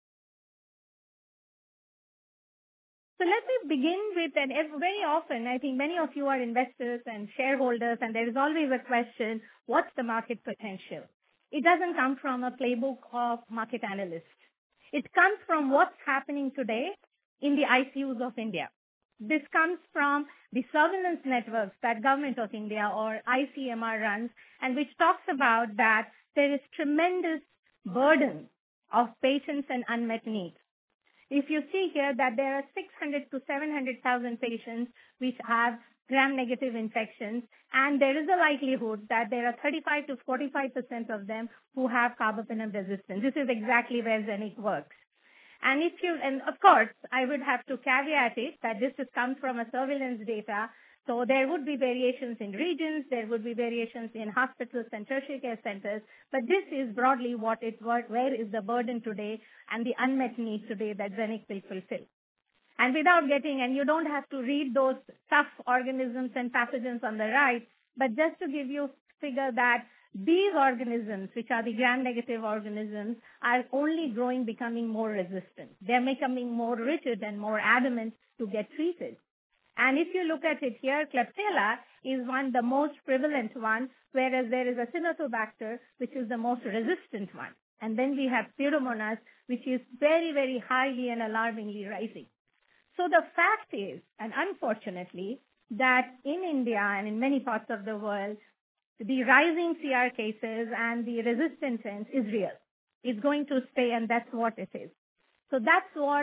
So let me begin with, and very often, I think many of you are investors and shareholders, and there is always a question, what's the market potential? It doesn't come from a playbook of market analysts. It comes from what's happening today in the I C Us of India. This comes from the surveillance networks that Government of India or I C M R runs, and which talks about that there is tremendous burden of patients and unmet needs. If you see here that there are six hundred to seven hundred thousand patients which have gram-negative infections, and there is a likelihood that there are thirty-five to forty-five percent of them who have carbapenem resistance. This is exactly where Zenic works. And if you, and of course, I would have to caveat it that this has come from a surveillance data. So there would be variations in regions, there would be variations in hospitals and tertiary care centers, but this is broadly what it was, where is the burden today and the unmet need today that Zenic will fulfill. And without getting, and you don't have to read those tough organisms and pathogens on the right, but just to give you a figure that these organisms, which are the gram-negative organisms, are only growing, becoming more resistant. They're becoming more rigid and more adamant to get treated. And if you look at it here, Klebsiella is one, the most prevalent one, whereas there is Acinetobacter, which is the most resistant one. And then we have Pseudomonas, which is very, very highly and alarmingly rising. So the fact is, and unfortunately, that in India and in many parts of the world, the rising C R cases and the resistance is real. It's going to stay, and that's what it is. So that's what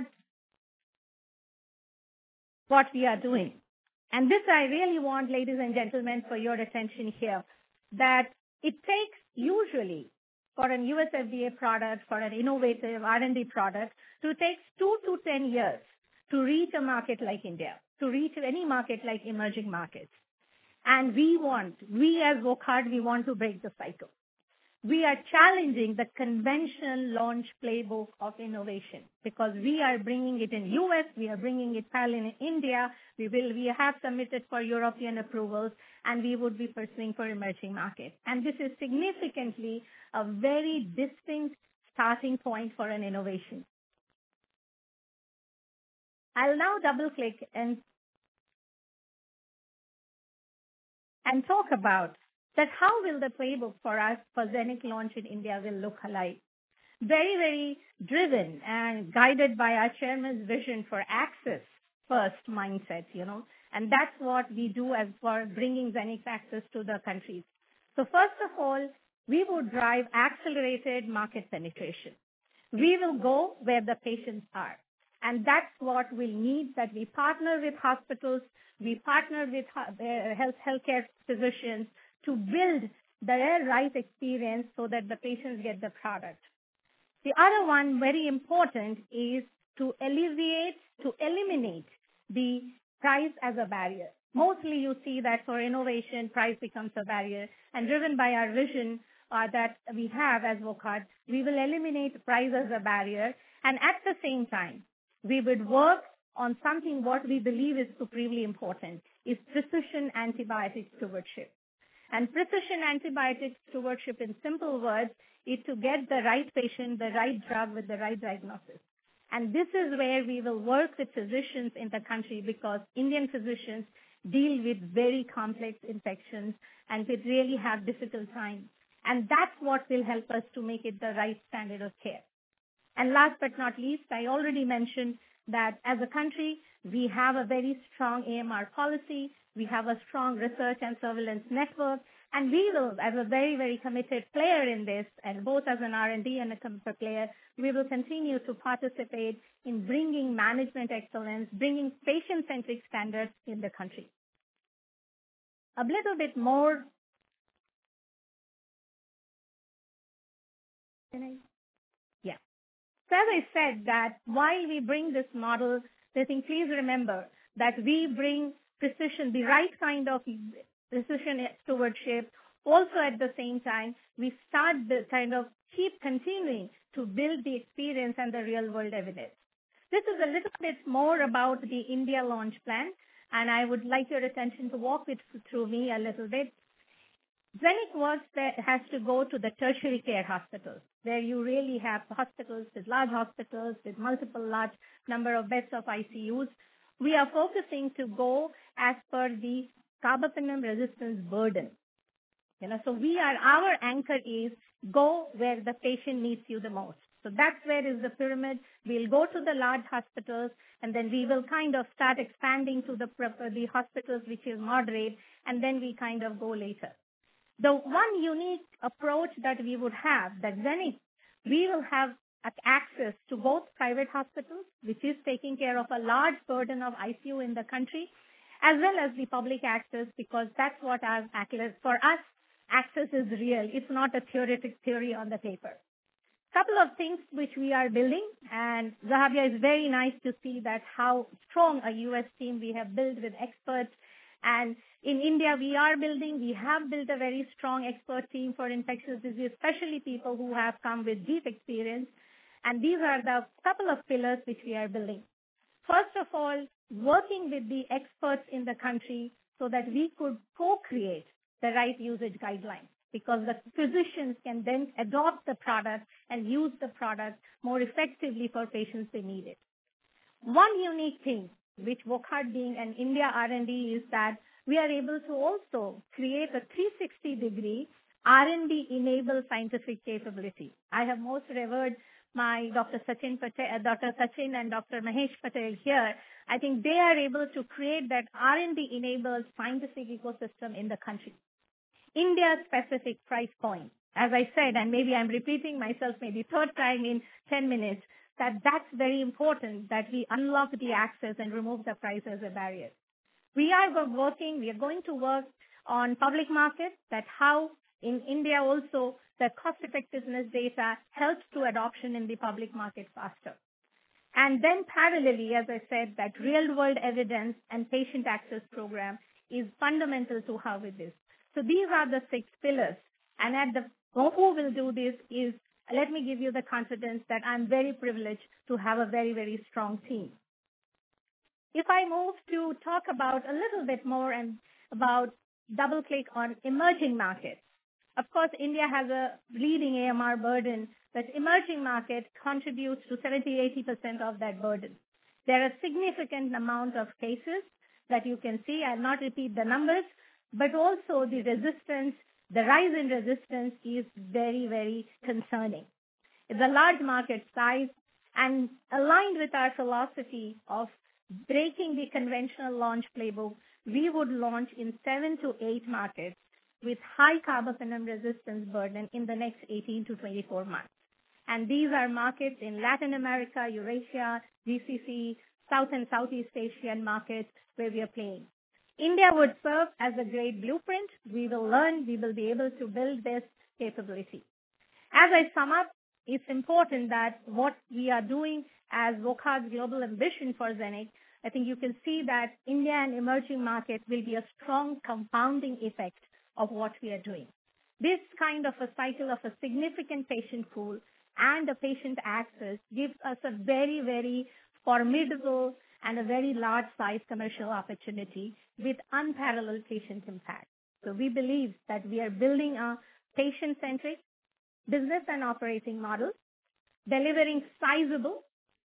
what we are doing. And this I really want, ladies and gentlemen, for your attention here, that it takes usually for an U S F D A product, for an innovative R and D product, to take two to ten years to reach a market like India, to reach any market like emerging markets. And we want, we as Wockhardt, we want to break the cycle. We are challenging the conventional launch playbook of innovation because we are bringing it in U S, we are bringing it in India, we will, we have submitted for European approvals, and we would be pursuing for emerging markets. And this is significantly a very distinct starting point for an innovation. I'll now double click and and talk about that how will the playbook for us for Zenic launch in India will look like. Very, very driven and guided by our chairman's vision for access first mindset, you know, and that's what we do as for bringing Zenic access to the countries. So first of all, we would drive accelerated market penetration. We will go where the patients are. And that's what we'll need, that we partner with hospitals, we partner with health healthcare physicians to build the right experience so that the patients get the product. The other one, very important, is to alleviate, to eliminate the price as a barrier. Mostly you see that for innovation, price becomes a barrier. And driven by our vision uh, that we have as Wockhardt, we will eliminate price as a barrier. And at the same time, we would work on something what we believe is supremely important, is precision antibiotic stewardship. And precision antibiotic stewardship, in simple words, is to get the right patient, the right drug with the right diagnosis. And this is where we will work with physicians in the country, because Indian physicians deal with very complex infections and they really have difficult times. And that's what will help us to make it the right standard of care. And last but not least, I already mentioned that as a country, we have a very strong A M R policy. We have a strong research and surveillance network. And we will, as a very, very committed player in this, and both as an R and D and a committed player, we will continue to participate in bringing management excellence, bringing patient-centric standards in the country. A little bit more. Can I? Yeah. So as I said, that while we bring this model, I think please remember that we bring precision, the right kind of precision stewardship. Also at the same time, we start the kind of keep continuing to build the experience and the real world evidence. This is a little bit more about the India launch plan, and I would like your attention to walk it through me a little bit. Zenic works that has to go to the tertiary care hospitals, where you really have hospitals with large hospitals with multiple large number of beds of I C Us. We are focusing to go as per the carbapenem resistance burden. You know, so we are, our anchor is go where the patient needs you the most. So that's where is the pyramid. We'll go to the large hospitals, and then we will kind of start expanding to the, the hospitals which is moderate, and then we kind of go later. The one unique approach that we would have, that Zenith, we will have access to both private hospitals, which is taking care of a large burden of I C U in the country, as well as the public access, because that's what our, for us, access is real. It's not a theoretic theory on the paper. Couple of things which we are building, and Zahabia, is very nice to see that how strong a U S team we have built with experts. And in India, we are building, we have built a very strong expert team for infectious disease, especially people who have come with deep experience. And these are the couple of pillars which we are building. First of all, working with the experts in the country so that we could co-create the right usage guidelines, because the physicians can then adopt the product and use the product more effectively for patients who need it. One unique thing, which Wockhardt being an India R and D, is that we are able to also create a three sixty degree R and D enabled scientific capability. I have most revered my Doctor Sachin Patel, Doctor Sachin and Doctor Mahesh Patel here. I think they are able to create that R and D enabled scientific ecosystem in the country. India's specific price point, as I said, and maybe I'm repeating myself maybe third time in ten minutes, that that's very important, that we unlock the access and remove the price as a barrier. We are working, we are going to work on public markets, that how in India also the cost effectiveness data helps to adoption in the public market faster. And then parallelly, as I said, that real world evidence and patient access program is fundamental to how it is. So these are the six pillars. And at the who will do this is, let me give you the confidence that I'm very privileged to have a very, very strong team. If I move to talk about a little bit more and about double click on emerging markets. Of course, India has a leading A M R burden, but emerging market contributes to seventy to eighty percent of that burden. There are significant amount of cases that you can see. I'll not repeat the numbers, but also the resistance, the rise in resistance is very, very concerning. It's a large market size, and aligned with our philosophy of breaking the conventional launch playbook, we would launch in seven to eight markets with high carbapenem resistance burden in the next eighteen to twenty-four months. And these are markets in Latin America, Eurasia, G C C, South and Southeast Asian markets where we are playing. India would serve as a great blueprint. We will learn, we will be able to build this capability. As I sum up, it's important that what we are doing as Wockhardt's global ambition for Zenith, I think you can see that India and emerging markets will be a strong compounding effect of what we are doing. This kind of a cycle of a significant patient pool and a patient access gives us a very, very formidable and a very large size commercial opportunity with unparalleled patient impact. So we believe that we are building a patient-centric business and operating model, delivering sizable,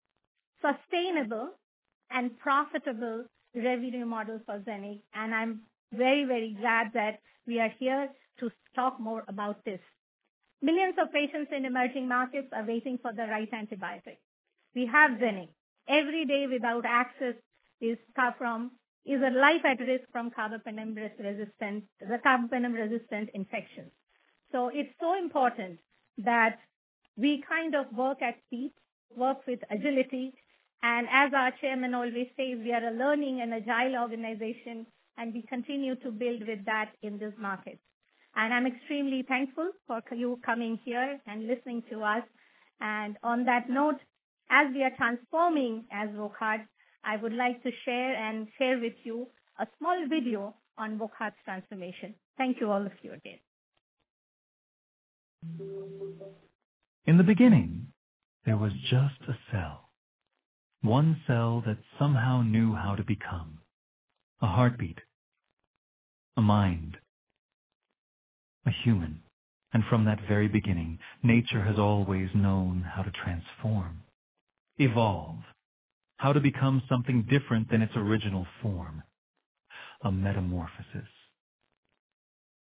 sustainable, and profitable revenue model for Zenith. And I'm very, very glad that we are here to talk more about this. Millions of patients in emerging markets are waiting for the right antibiotic. We have Zenith. Every day without access is from is a life at risk from carbapenem resistant, the carbapenem resistant infections. So it's so important that we kind of work at speed, work with agility, and as our chairman always says, we are a learning and agile organization, and we continue to build with that in this market. And I'm extremely thankful for you coming here and listening to us. And on that note, as we are transforming as Wockhardt, I would like to share and share with you a small video on Wockhardt's transformation. Thank you all of you again.
In the beginning, there was just a cell. One cell that somehow knew how to become. A heartbeat. A mind. A human. And from that very beginning, nature has always known how to transform. Evolve. How to become something different than its original form. A metamorphosis.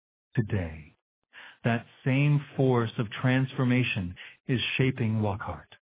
Today, that same force of transformation is shaping Wockhardt.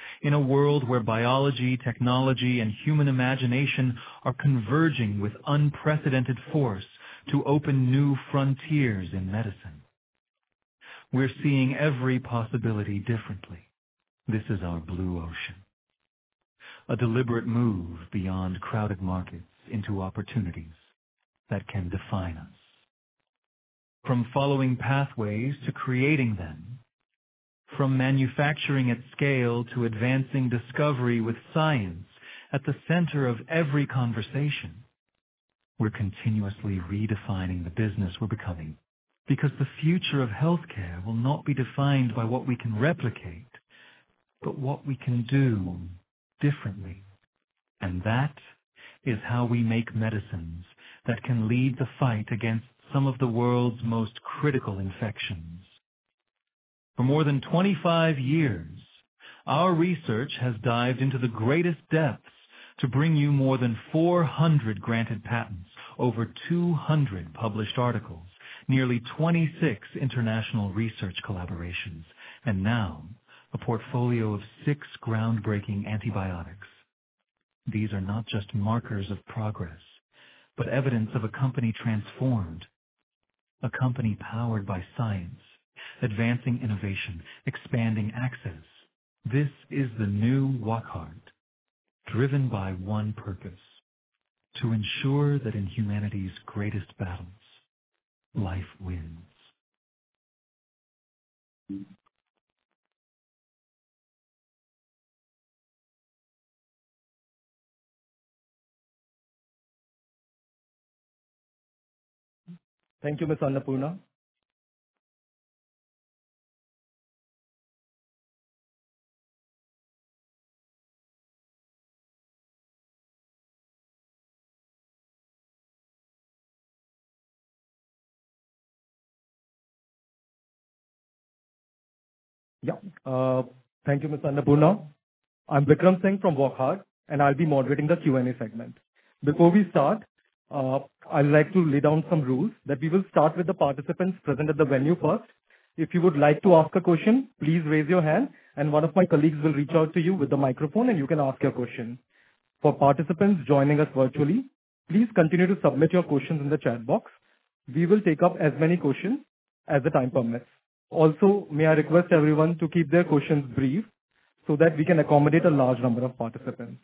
in a world where biology, technology, and human imagination are converging with unprecedented force to open new frontiers in medicine. We're seeing every possibility differently. This is our blue ocean. A deliberate move beyond crowded markets into opportunities that can define us. From following pathways to creating them, from manufacturing at scale to advancing discovery with science at the center of every conversation, we're continuously redefining the business we're becoming, because the future of healthcare will not be defined by what we can replicate, but what we can do differently. And that is how we make medicines that can lead the fight against some of the world's most critical infections. For more than twenty-five years, our research has dived into the greatest depths to bring you more than four hundred granted patents, over two hundred published articles, nearly twenty-six international research collaborations, and now a portfolio of six groundbreaking antibiotics. These are not just markers of progress, but evidence of a company transformed, a company powered by science, advancing innovation, expanding access. This is the new Wockhardt, driven by one purpose: to ensure that in humanity's greatest battles, life wins.
Thank you, Miz Annapurna. Yeah. Uh, thank you, Miz Annapurna. I'm Vikram Singh from Wockhardt, and I'll be moderating the Q and A segment. Before we start, uh, I'd like to lay down some rules that we will start with the participants present at the venue first. If you would like to ask a question, please raise your hand, and one of my colleagues will reach out to you with the microphone, and you can ask your question. For participants joining us virtually, please continue to submit your questions in the chat box. We will take up as many questions as the time permits. Also, may I request everyone to keep their questions brief so that we can accommodate a large number of participants.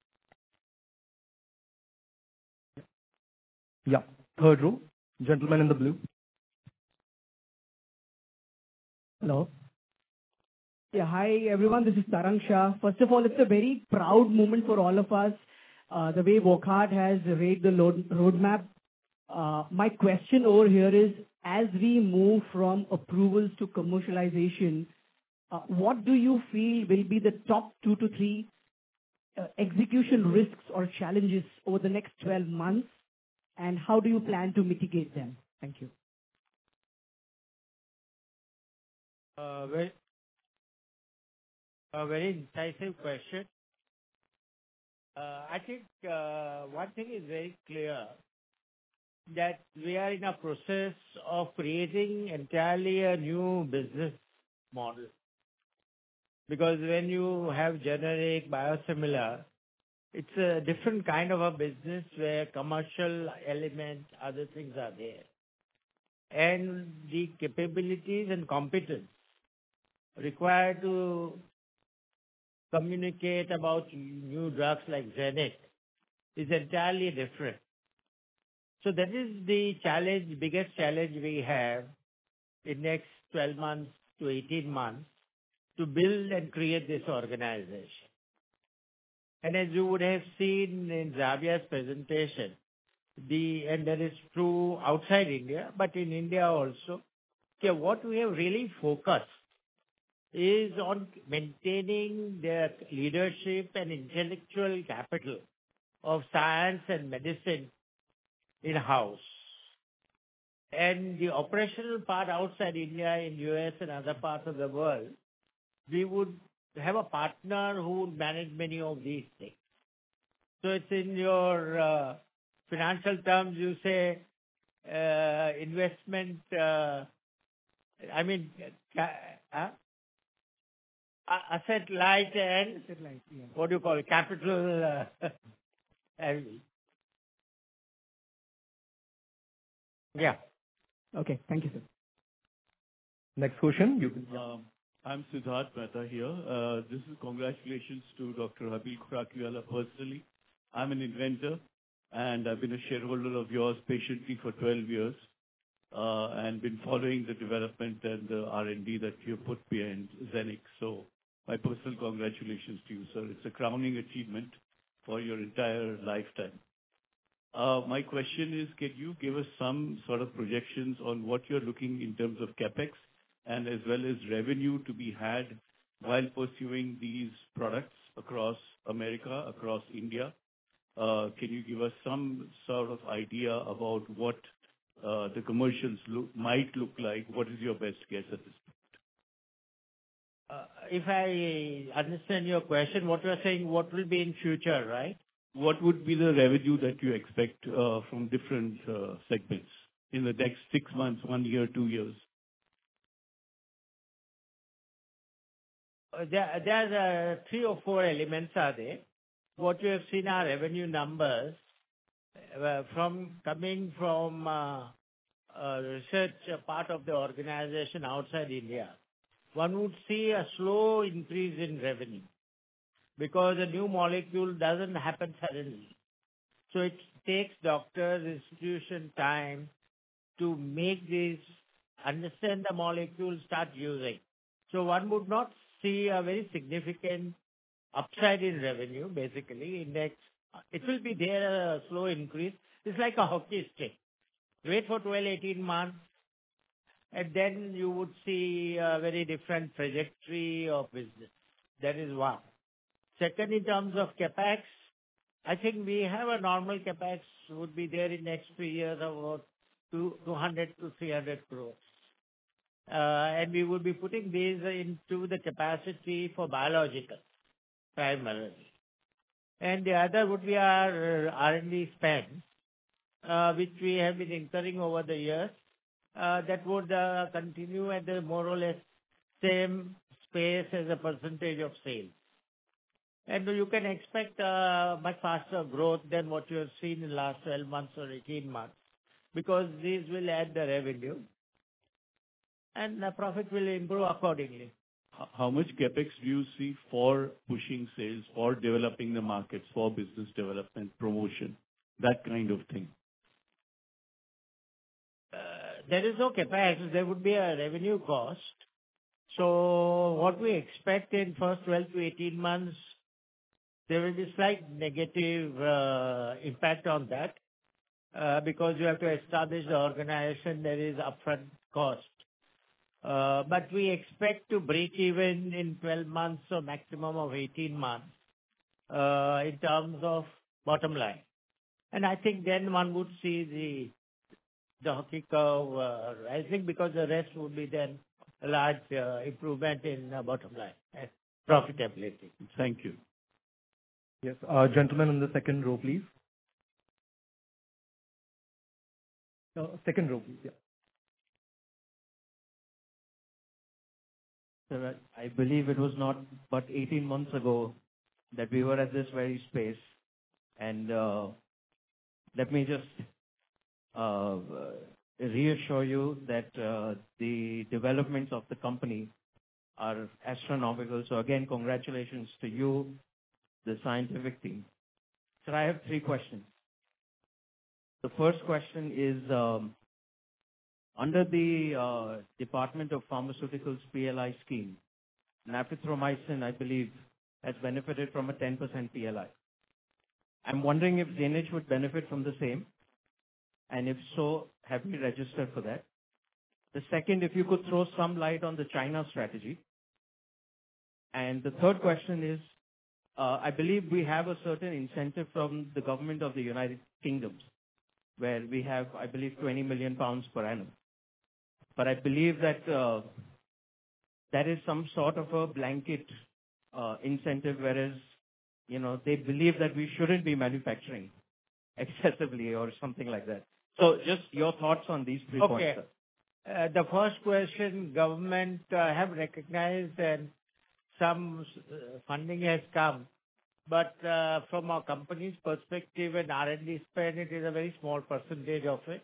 Yeah, third row, gentleman in the blue.
Hello. Yeah, hi everyone, this is Tarang Shah. First of all, it's a very proud moment for all of us, uh, the way Wockhardt has laid the load, roadmap. Uh, my question over here is, as we move from approvals to commercialization, uh, what do you feel will be the top two to three uh, execution risks or challenges over the next twelve months, and how do you plan to mitigate them? Thank you.
Uh, very, a very incisive question. Uh, I think uh, one thing is very clear, that we are in a process of creating entirely a new business model. Because when you have generic, biosimilar, it's a different kind of a business where commercial element, other things are there. And the capabilities and competence required to communicate about new drugs like Xenic is entirely different. So that is the challenge, biggest challenge we have in next twelve months to eighteen months to build and create this organization. And as you would have seen in Zahabia's presentation, the, and that is true outside India, but in India also, okay, what we have really focused is on maintaining the leadership and intellectual capital of science and medicine in-house. And the operational part outside India, in U S and other parts of the world, we would have a partner who would manage many of these things. So it's in your uh, financial terms, you say uh, investment, uh, I mean, uh,
uh, asset light and
Asset light, yeah.
what do you call it? Capital uh, heavy. Yeah.
Okay. Thank you, sir.
Next question. You can.
Um, I'm Siddharth Mehta here. Uh, This is congratulations to Doctor Habib Khurakiwala personally. I'm an inventor, and I've been a shareholder of yours patiently for twelve years, uh, and been following the development and the R and D that you put behind Zenix. So my personal congratulations to you, sir. It's a crowning achievement for your entire lifetime. Uh, My question is, can you give us some sort of projections on what you're looking in terms of CapEx and as well as revenue to be had while pursuing these products across America, across India? Uh, Can you give us some sort of idea about what uh, the commercials look- might look like? What is your best guess at this point?
Uh, If I understand your question, what you are saying, what will be in future, right?
What would be the revenue that you expect uh, from different uh, segments in the next six months, one year, two years?
Uh, There there are uh, three or four elements are there. What you have seen are revenue numbers uh, from coming from uh, uh, research uh, part of the organization outside India. One would see a slow increase in revenue because a new molecule doesn't happen suddenly. So it takes doctors, institution time to make this, understand the molecule, start using. So one would not see a very significant upside in revenue, basically. In next, it will be there, a slow increase. It's like a hockey stick. Wait for twelve, eighteen months, and then you would see a very different trajectory of business. That is one. Second, in terms of CapEx, I think we have a normal CapEx would be there in next three years of about two hundred to three hundred crores. Uh, and we will be putting these into the capacity for biological, primarily. And the other would be our R and D spend, uh, which we have been incurring over the years. Uh, that would uh, continue at the more or less same space as a percentage of sales. And you can expect uh, much faster growth than what you have seen in the last twelve months or eighteen months, because these will add the revenue, and the profit will improve accordingly.
H- How much CapEx do you see for pushing sales, for developing the markets, for business development, promotion, that kind of thing?
Uh, There is no CapEx. There would be a revenue cost. So what we expect in first twelve to eighteen months, there will be slight negative uh, impact on that, uh, because you have to establish the organization. There is upfront cost. Uh, But we expect to break even in twelve months or maximum of eighteen months, uh, in terms of bottom line. And I think then one would see the the hockey curve uh, rising, because the rest would be then a large uh, improvement in uh, bottom line and profitability.
Thank you.
Yes. Uh, gentleman in the second row, please. Uh, second row, please. Yeah.
Sir, I I believe it was not but eighteen months ago that we were at this very space. And uh, let me just uh, reassure you that uh, the developments of the company are astronomical. So again, congratulations to you, the scientific team. Sir, I have three questions. The first question is, um, under the uh, Department of Pharmaceuticals P L I scheme, napithromycin, I believe, has benefited from a ten percent P L I. I'm wondering if Zenix would benefit from the same, and if so, have we registered for that? The second, if you could throw some light on the China strategy. And the third question is, uh, I believe we have a certain incentive from the government of the United Kingdom, where we have, I believe, twenty million pounds per annum. But I believe that uh, that is some sort of a blanket uh, incentive, whereas, you know, they believe that we shouldn't be manufacturing excessively or something like that. So just your thoughts on these three
Okay.
points, sir.
Uh, The first question, government uh, have recognized and some uh, funding has come. But uh, from our company's perspective and R and D spend, it is a very small percentage of it.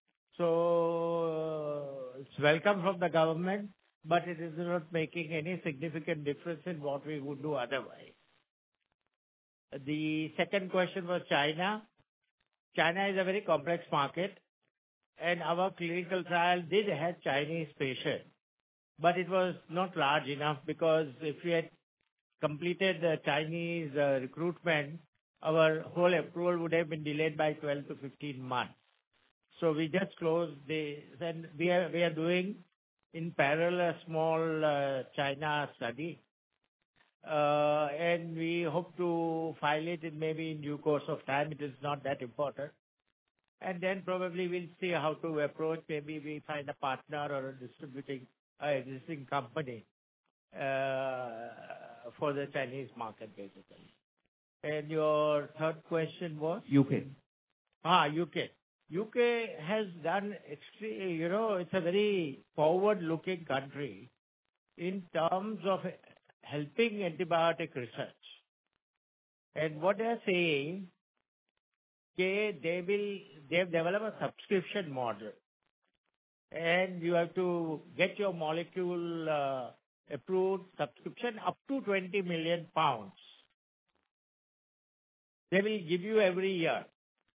So uh, it's welcome from the government, but it is not making any significant difference in what we would do otherwise. The second question was China. China is a very complex market, and our clinical trial did have Chinese patients, but it was not large enough because if we had completed the Chinese uh, recruitment, our whole approval would have been delayed by twelve to fifteen months. So we just closed the, then we are, we are doing in parallel a small uh, China study. Uh, and we hope to file it in maybe in due course of time. It is not that important. And then probably we'll see how to approach. Maybe we find a partner or a distributing uh, existing company uh, for the Chinese market, basically. And your third question was?
U K.
Ah, U K. U K has done extremely, you know, it's a very forward-looking country in terms of helping antibiotic research. And what they are saying, okay, they will, they have developed a subscription model. And you have to get your molecule uh, approved subscription up to twenty million pounds. They will give you every year,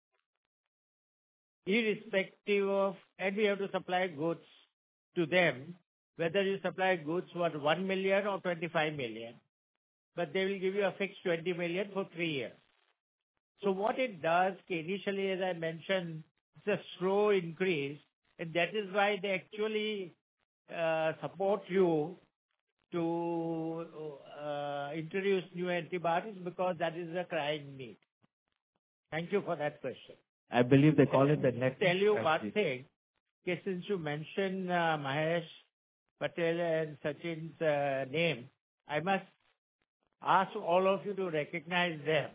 irrespective of, and we have to supply goods to them, whether you supply goods worth one million or twenty-five million, but they will give you a fixed twenty million for three years. So what it does, initially, as I mentioned, it's a slow increase, and that is why they actually uh, support you to uh, introduce new antibiotics, because that is a crying need. Thank you for that question.
I believe they call it the next.
Tell you one thing, okay, since you mentioned uh, Mahesh Patel and Sachin's uh, name, I must ask all of you to recognize them.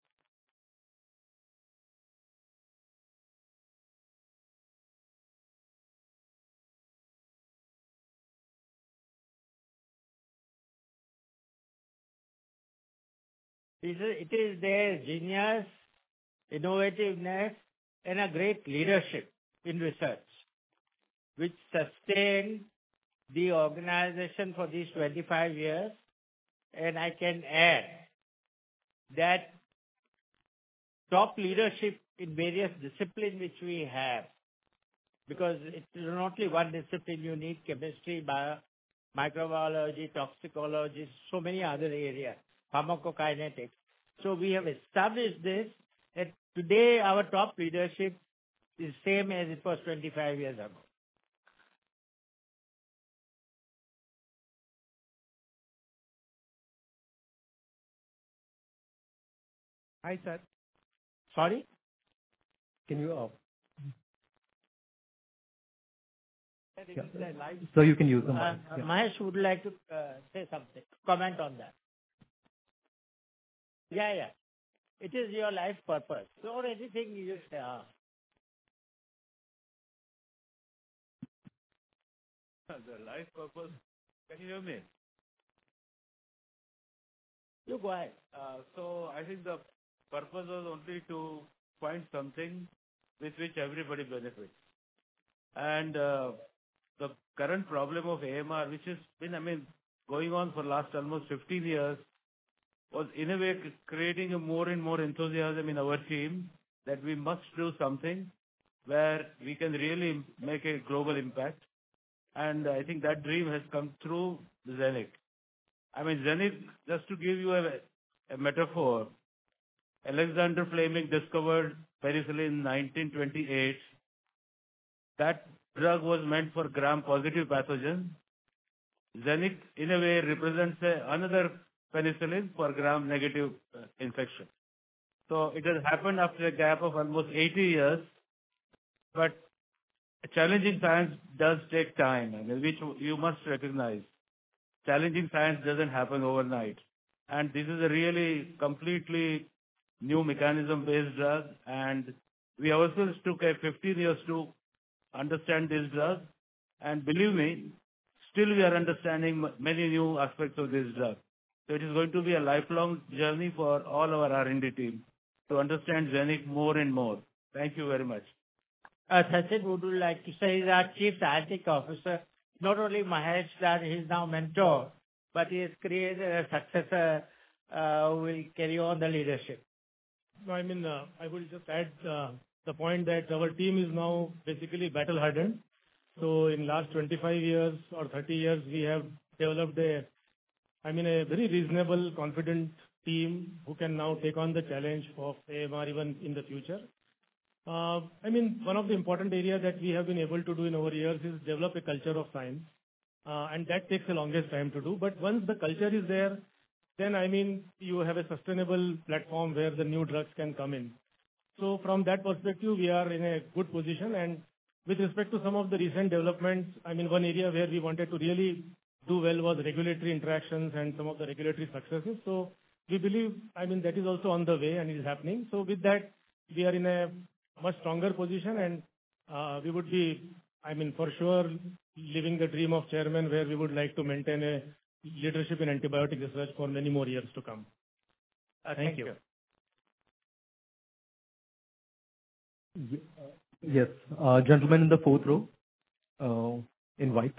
It is, it is their genius, innovativeness, and a great leadership in research, which sustained the organization for these twenty-five years. And I can add that top leadership in various disciplines which we have, because it's not only one discipline, you need chemistry, bio, microbiology, toxicology, so many other areas, pharmacokinetics. So we have established this, and today our top leadership is same as it was twenty-five years ago.
Hi, sir.
Sorry?
Can you... Uh,
yeah.
So you can use them.
Uh,
yeah.
Mahesh would like to uh, say something, comment on that. Yeah, yeah. It is your life purpose. So or anything you just say, ah.
The life purpose, can you hear me?
You go ahead.
Uh, so I think the purpose was only to find something with which everybody benefits. And uh, the current problem of A M R, which has been, I mean, going on for last almost fifteen years, was in a way creating a more and more enthusiasm in our team that we must do something where we can really make a global impact. And I think that dream has come through Zenith. I mean, Zenith, just to give you a, a metaphor, Alexander Fleming discovered penicillin in nineteen twenty-eight. That drug was meant for gram-positive pathogen. Zenith, in a way, represents a, another penicillin for gram-negative uh, infection. So it has happened after a gap of almost eighty years, but challenging science does take time, I mean, which you must recognize. Challenging science doesn't happen overnight. And this is a really completely new mechanism-based drug, and we ourselves took a fifteen years to understand this drug, and believe me, still we are understanding many new aspects of this drug. So it is going to be a lifelong journey for all our R and D team to understand Zenith more and more. Thank you very much.
Uh, Sachin, would you like to say that Chief Scientific Officer, not only Mahesh, that he is now mentor, but he has created a successor uh, who will carry on the leadership?
No, I mean, uh, I will just add uh, the point that our team is now basically battle-hardened. So in last twenty-five years or thirty years, we have developed a, I mean, a very reasonable, confident team who can now take on the challenge of A M R even in the future. Uh, I mean, one of the important areas that we have been able to do in our years is develop a culture of science. Uh, and that takes the longest time to do. But once the culture is there, then I mean, you have a sustainable platform where the new drugs can come in. So from that perspective, we are in a good position. And with respect to some of the recent developments, I mean, one area where we wanted to really do well was regulatory interactions and some of the regulatory successes. So we believe, I mean, that is also on the way and is happening. So with that, we are in a much stronger position, and uh, we would be, I mean, for sure, living the dream of chairman where we would like to maintain a leadership in antibiotic research for many more years to come.
Uh,
Thank
thank
you.
you.
Yes. Uh, Gentleman in the fourth row, uh, in white.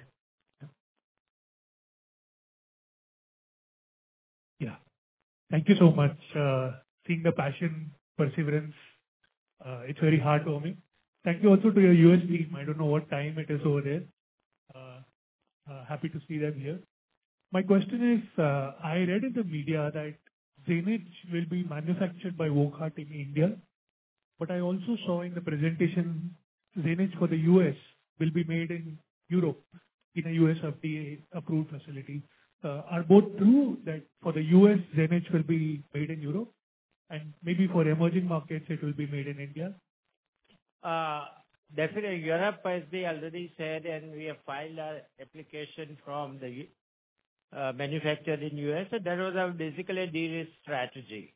Yeah. Thank you so much. Uh, seeing the passion, perseverance, uh, it's very heartwarming. Thank you also to your U S team. I don't know what time it is over there. Uh, uh, happy to see them here. My question is, uh, I read in the media that Zenith will be manufactured by Wockhardt in India, but I also saw in the presentation Zenith for the U S will be made in Europe in a U S F D A approved facility. Uh, are both true that for the U S Zenith will be made in Europe, and maybe for emerging markets it will be made in India?
Uh, definitely, Europe has been already said, and we have filed our application from the uh, manufactured in U S. So that was our basically a de-risk strategy.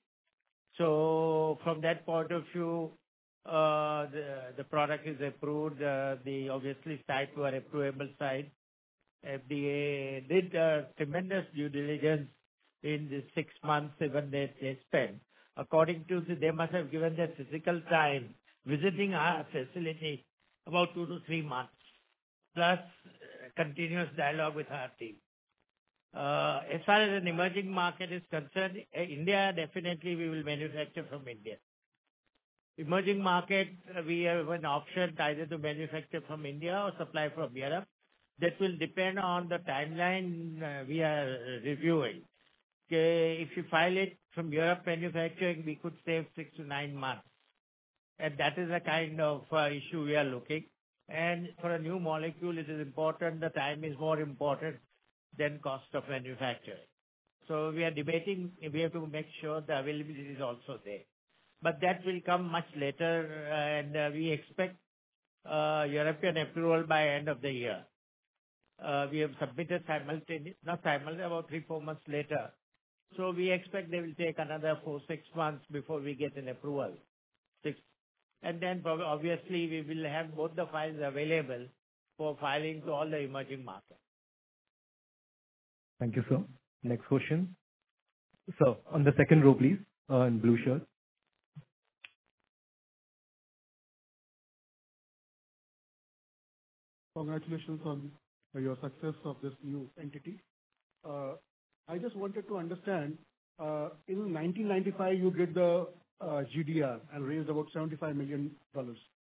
So from that point of view, uh, the the product is approved. Uh, the obviously site were approvable site. F D A did uh, tremendous due diligence in the six months even they, they spent. According to the, they must have given their physical time visiting our facility about two to three months, plus uh, continuous dialogue with our team. Uh, as far as an emerging market is concerned, uh, India, definitely we will manufacture from India. Emerging market, uh, we have an option either to manufacture from India or supply from Europe. That will depend on the timeline uh, we are reviewing. Okay, if you file it from Europe manufacturing, we could save six to nine months. And that is the kind of uh, issue we are looking. And for a new molecule, it is important, the time is more important than cost of manufacturing. So we are debating, we have to make sure the availability is also there. But that will come much later, uh, and uh, we expect uh, European approval by end of the year. Uh, we have submitted simultaneously, not simultaneously, about three, four months later. So we expect they will take another four, six months before we get an approval. Six. And then probably, obviously we will have both the files available for filing to all the emerging markets.
Thank you, sir. Next question. Sir, on the second row, please, uh, in blue shirt.
Congratulations on your success of this new entity. Uh, I just wanted to understand, uh, in nineteen ninety-five, you did the uh, G D R and raised about seventy-five million dollars.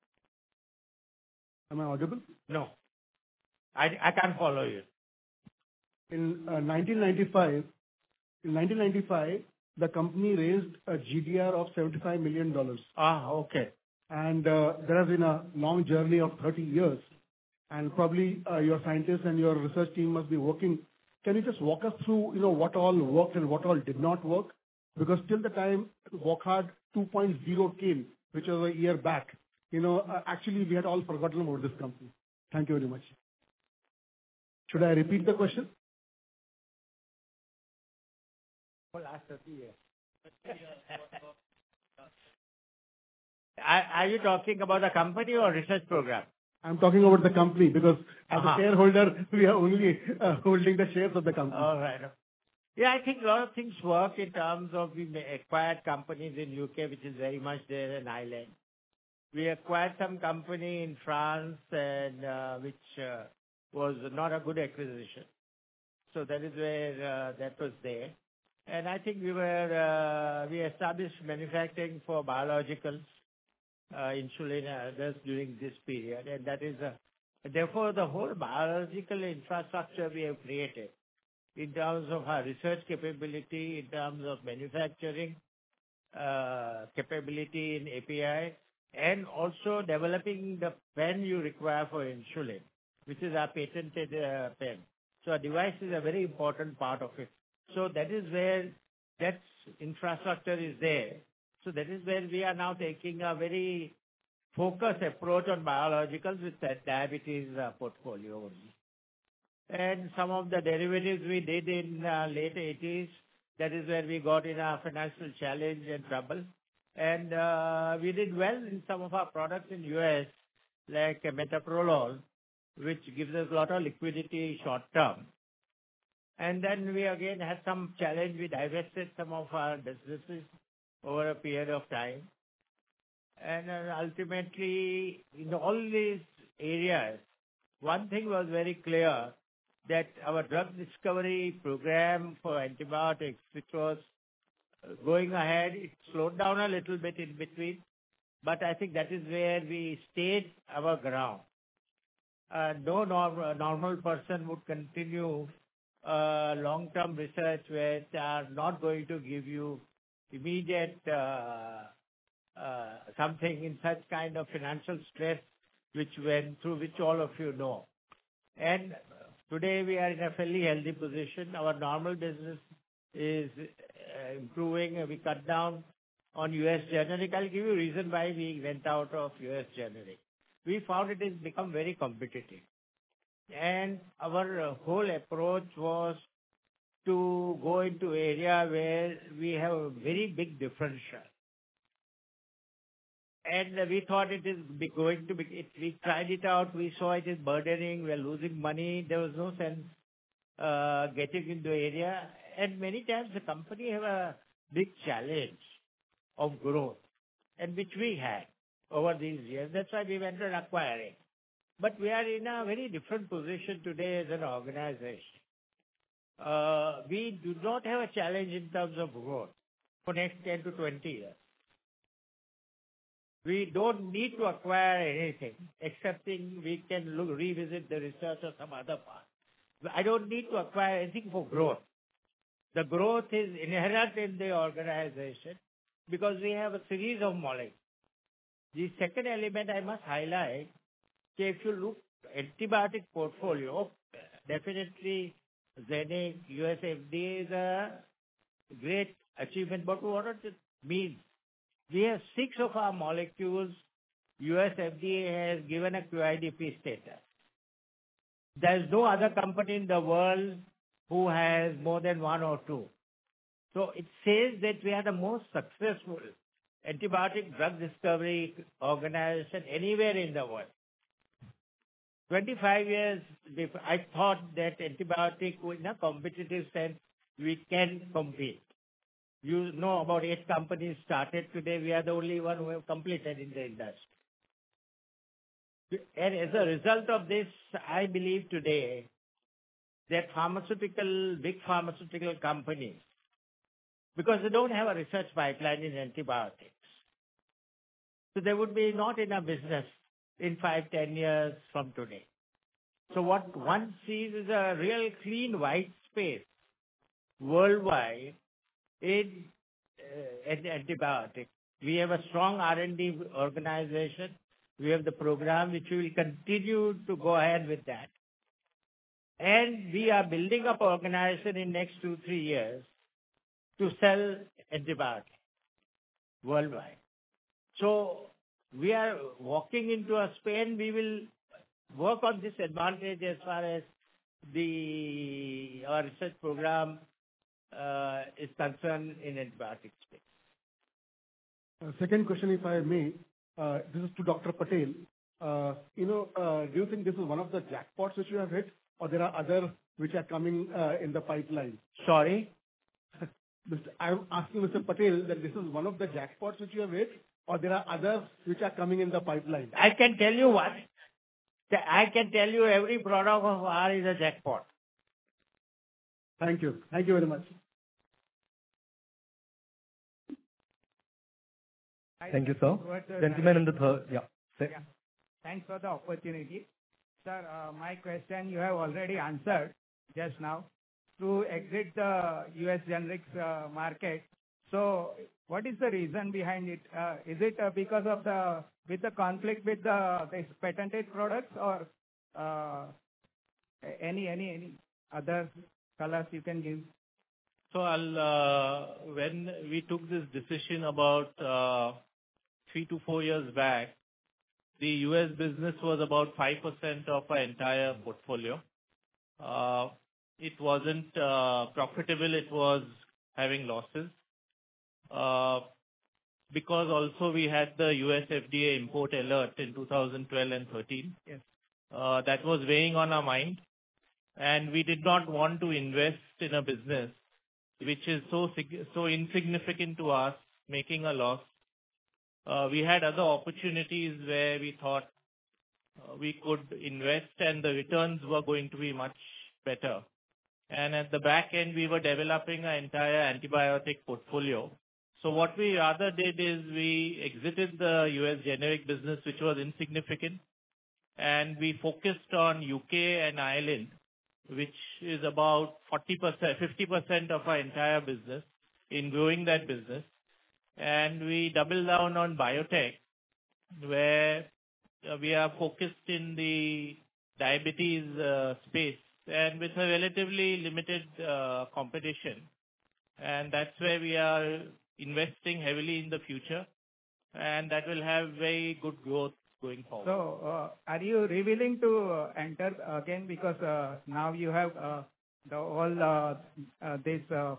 Am I audible?
No. I, I can't follow you.
In uh, nineteen ninety-five, in nineteen ninety-five, the company raised a G D R of seventy-five million dollars.
Ah, okay.
And uh, there has been a long journey of thirty years. And probably uh, your scientists and your research team must be working. Can you just walk us through, you know, what all worked and what all did not work? Because till the time Wockhardt two point oh came, which was a year back, you know, uh, actually we had all forgotten about this company. Thank you very much. Should I repeat the question?
For last thirty years. are, are you talking about a company or research program?
I'm talking about the company because as
Uh-huh.
a shareholder, we are only uh, holding the shares of the company.
All right. Yeah, I think a lot of things work in terms of we acquired companies in U K, which is very much there in Ireland. We acquired some company in France, and uh, which uh, was not a good acquisition. So that is where uh, that was there. And I think we were uh, we established manufacturing for biologicals, uh, insulin and others during this period, and that is a, therefore the whole biological infrastructure we have created in terms of our research capability, in terms of manufacturing uh, capability in A P I, and also developing the pen you require for insulin, which is our patented uh, pen. So a device is a very important part of it. So that is where that infrastructure is there. So that is where we are now taking a very focused approach on biologicals with that diabetes uh, portfolio only. And some of the derivatives we did in uh, late eighties, that is where we got in a financial challenge and trouble. And uh, we did well in some of our products in U S, like uh, metoprolol, which gives us a lot of liquidity short term. And then we again had some challenge. We divested some of our businesses over a period of time. And uh, ultimately, in all these areas, one thing was very clear, that our drug discovery program for antibiotics, which was going ahead, it slowed down a little bit in between, but I think that is where we stayed our ground. Uh, no norm, normal person would continue uh, long-term research which are not going to give you immediate uh, uh, something in such kind of financial stress which went through, which all of you know. And today we are in a fairly healthy position. Our normal business is uh, improving. We cut down on U S generic. I'll give you a reason why we went out of U S generic. We found it has become very competitive. And our uh, whole approach was to go into area where we have a very big differential. And uh, we thought it is be going to be, it, we tried it out, we saw it is burdening, we are losing money, there was no sense uh, getting into area. And many times the company have a big challenge of growth, and which we had over these years. That's why we went on acquiring. But we are in a very different position today as an organization. Uh, we do not have a challenge in terms of growth for next ten to twenty years. We don't need to acquire anything, excepting we can look, revisit the research or some other part. I don't need to acquire anything for growth. The growth is inherent in the organization because we have a series of molecules. The second element I must highlight, if you look antibiotic portfolio, definitely Zenix, U S F D A is a great achievement. But what does it mean? We have six of our molecules, U S F D A has given a Q I D P status. There is no other company in the world who has more than one or two. So it says that we are the most successful antibiotic drug discovery organization anywhere in the world. twenty-five years before, I thought that antibiotic, in a competitive sense, we can compete. You know about eight companies started today. We are the only one who have completed in the industry. And as a result of this, I believe today that pharmaceutical, big pharmaceutical companies, because they don't have a research pipeline in antibiotics, so they would be not in a business in five, ten years from today. So what one sees is a real clean white space worldwide in uh, antibiotics. We have a strong R and D organization. We have the program which we will continue to go ahead with that. And we are building up organization in next two, three years to sell antibiotics worldwide. So we are walking into a space. We will work on this advantage as far as the our research program uh, is concerned in antibiotic space.
Uh, second question, if I may, uh, this is to Doctor Patel. Uh, you know, uh, do you think this is one of the jackpots which you have hit, or there are other which are coming uh, in the pipeline?
Sorry?
Mister I'm asking Mister Patel that this is one of the jackpots which you have hit, or there are others which are coming in the pipeline?
I can tell you what. I can tell you every product of ours is a jackpot.
Thank you. Thank you very much.
Thank you, sir. Gentleman in the third. Yeah. Say.
Yeah. Thanks for the opportunity. Sir, uh, my question you have already answered just now. To exit the U S generics uh, market. So what is the reason behind it? Uh, is it uh, because of the with the conflict with the this patented products, or uh, any any any other colors you can give?
So I'll, uh, when we took this decision about uh, three to four years back, the U S business was about five percent of our entire portfolio. Uh, It wasn't uh, profitable. It was having losses. Uh, Because also we had the U S F D A import alert in two thousand twelve and thirteen.
Yes.
Uh, That was weighing on our mind, and we did not want to invest in a business which is so sig- so insignificant to us, making a loss. Uh, We had other opportunities where we thought uh, we could invest, and the returns were going to be much better. And at the back end, we were developing an entire antibiotic portfolio. So what we rather did is we exited the U S generic business, which was insignificant, and we focused on U K and Ireland, which is about forty percent, fifty percent of our entire business, in growing that business. And we doubled down on biotech, where uh, we are focused in the diabetes uh, space, and with a relatively limited uh, competition. And that's where we are investing heavily in the future, and that will have very good growth going forward.
So uh, are you revealing to uh, enter again, because uh, now you have uh, the all uh, uh, this uh,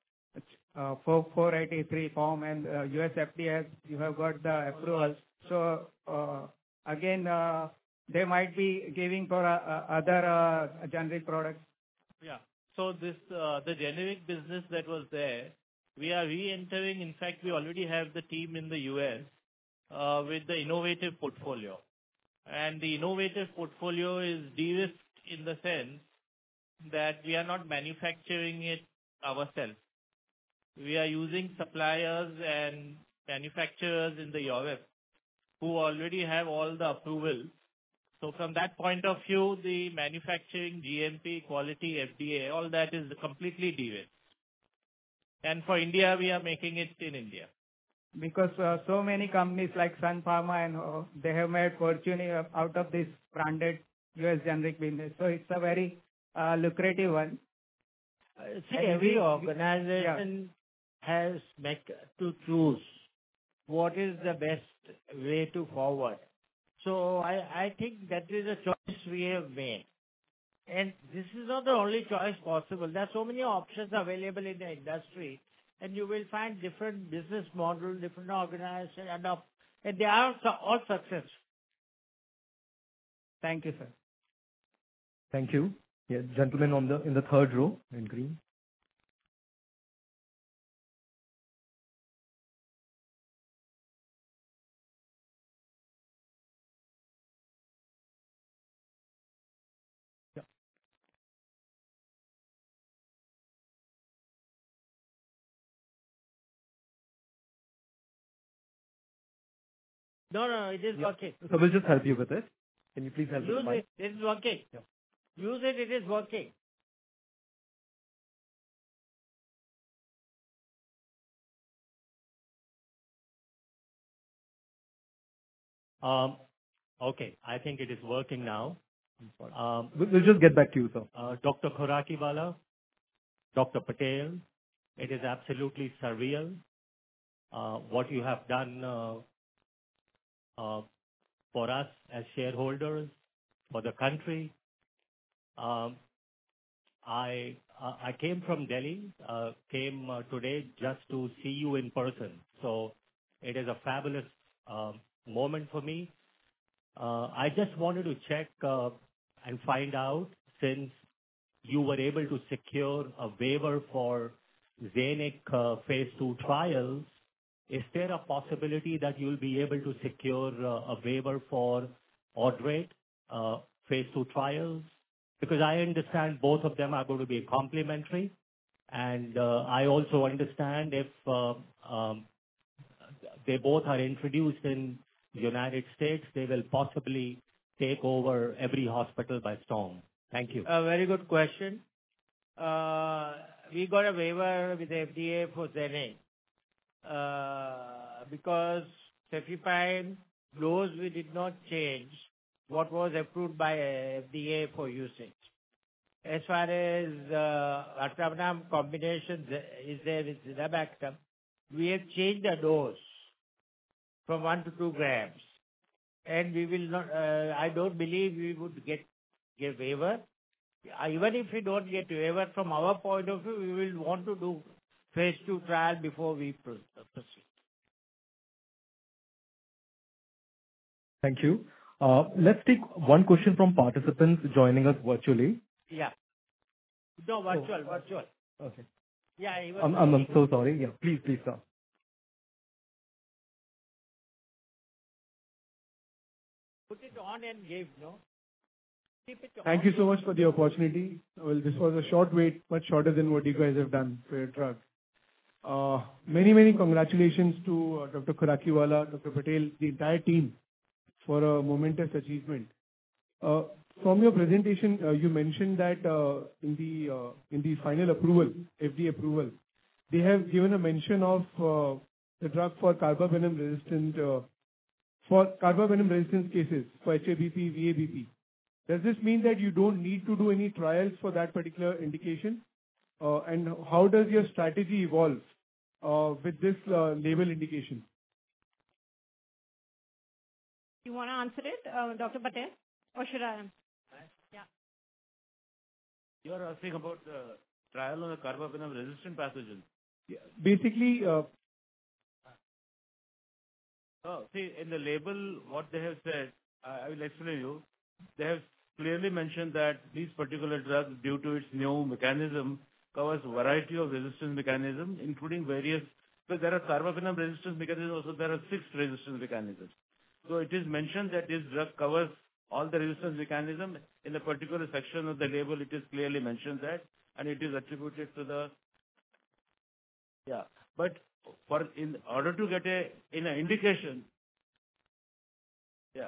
uh, four eighty-three form, and uh, U S F D A, you have got the approvals. So uh, again, uh, they might be giving for uh, uh, other uh, generic products.
Yeah. So this, uh, the generic business that was there, we are re-entering. In fact, we already have the team in the U S uh, with the innovative portfolio. And the innovative portfolio is de-risked in the sense that we are not manufacturing it ourselves. We are using suppliers and manufacturers in the Europe who already have all the approvals. So from that point of view, the manufacturing, G M P, quality, F D A, all that is completely de-risked. And for India, we are making it in India.
Because uh, so many companies like Sun Pharma, and uh, they have made fortune out of this branded U S generic business. So it's a very uh, lucrative one.
Uh, see, every organization yeah. has make, to choose what is the best way to forward. So I, I think that is a choice we have made. And this is not the only choice possible. There are so many options available in the industry, and you will find different business models, different organizations, and, up, and they are all successful.
Thank you, sir.
Thank you. Yeah, gentleman on the in the third row in green.
No, no, it is
Yeah.
working.
So we'll just help you with it. Can you please help
Use
with
it. It is working.
Yeah.
Use it. It is working.
Um, okay, I think it is working now. Um,
We'll just get back to you, sir.
Uh, Doctor Khorakiwala, Doctor Patel, it is absolutely surreal uh, what you have done uh, uh, for us as shareholders, for the country. Um, I uh, I came from Delhi, uh, came uh, today just to see you in person. So it is a fabulous uh, moment for me. Uh, I just wanted to check uh, and find out, since you were able to secure a waiver for Zenith uh, phase two trials, is there a possibility that you'll be able to secure uh, a waiver for Odweight uh, phase two trials? Because I understand both of them are going to be complementary, and uh, I also understand if uh, um, they both are introduced in the United States, they will possibly take over every hospital by storm. Thank you.
A very good question. Uh, we got a waiver with the F D A for Zenith uh, because cefepime dose we did not change what was approved by F D A for usage. As far as uh, atravnam combination is there with zinabactam, we have changed the dose from one to two grams, and we will not. Uh, I don't believe we would get get waiver. Even if we don't get waiver, from our point of view, we will want to do phase two trial before we proceed.
Thank you. Uh, let's take one question from participants joining us virtually.
Yeah. No, virtual, oh. virtual.
Okay.
Yeah, even
I'm, I'm, I'm so sorry. Yeah, please, please, sir.
Put it on and give, no? Keep it
Thank
on.
you so much for the opportunity. Well, this was a short wait, much shorter than what you guys have done for your drug. Uh, many, many congratulations to uh, Doctor Khorakiwala, Doctor Patel, the entire team for a momentous achievement. Uh, from your presentation, uh, you mentioned that uh, in the uh, in the final approval, F D A approval, they have given a mention of uh, the drug for carbapenem resistant uh, for carbapenem resistance cases for H A B P, V A B P. Does this mean that you don't need to do any trials for that particular indication? Uh, and how does your strategy evolve uh, with this uh, label indication?
You want to answer it, uh, Doctor Patel, or should I? Yeah.
You are asking about the trial on the carbapenem resistant pathogen.
Yeah. Basically, uh,
oh, see, in the label, what they have said, I, I will explain you. They have clearly mentioned that these particular drugs, due to its new mechanism, covers a variety of resistance mechanisms, including various, but there are carbapenem resistance mechanisms, also there are six resistance mechanisms. So it is mentioned that this drug covers all the resistance mechanism. In a particular section of the label, it is clearly mentioned that, and it is attributed to the, yeah. But for in order to get a, in an indication, yeah.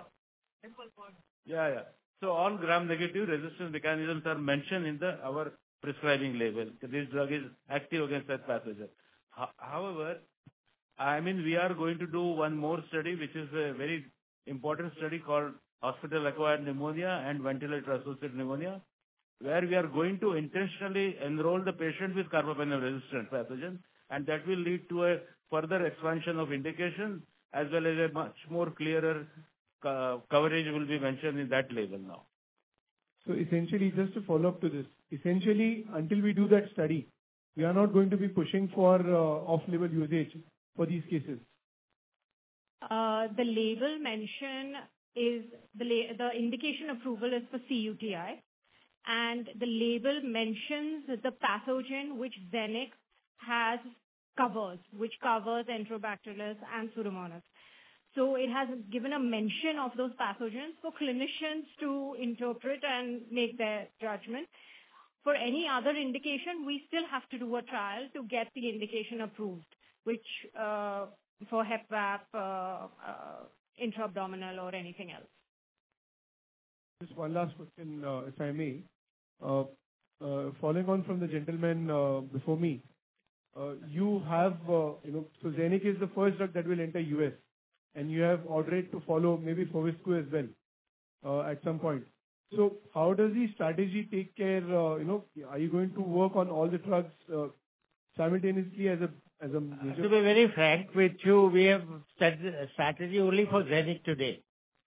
Yeah, yeah. So all gram-negative resistance mechanisms are mentioned in the our prescribing label. This drug is active against that pathogen. However, I mean, we are going to do one more study, which is a very important study called hospital-acquired pneumonia and ventilator-associated pneumonia, where we are going to intentionally enroll the patient with carbapenem-resistant pathogen, and that will lead to a further expansion of indication as well as a much more clearer uh, coverage will be mentioned in that label now.
So essentially, just to follow up to this, essentially, until we do that study, we are not going to be pushing for uh, off-label usage for these cases.
Uh, the label mention is the la the indication approval is for C U T I, and the label mentions the pathogen which Zenith has covers, which covers Enterobacterus and Pseudomonas. So it has given a mention of those pathogens for clinicians to interpret and make their judgment. For any other indication, we still have to do a trial to get the indication approved, which uh, for Hep V A P, uh, uh, intra-abdominal or anything else.
Just one last question, uh, if I may. Uh, uh, following on from the gentleman uh, before me, uh, you have, uh, you know, so Zenith is the first drug that will enter U S, and you have Odweight to follow, maybe Fovescu as well, uh, at some point. So how does the strategy take care, uh, you know, are you going to work on all the drugs uh, simultaneously as a as a major?
To be very frank with you, we have a strategy only for Zenith today.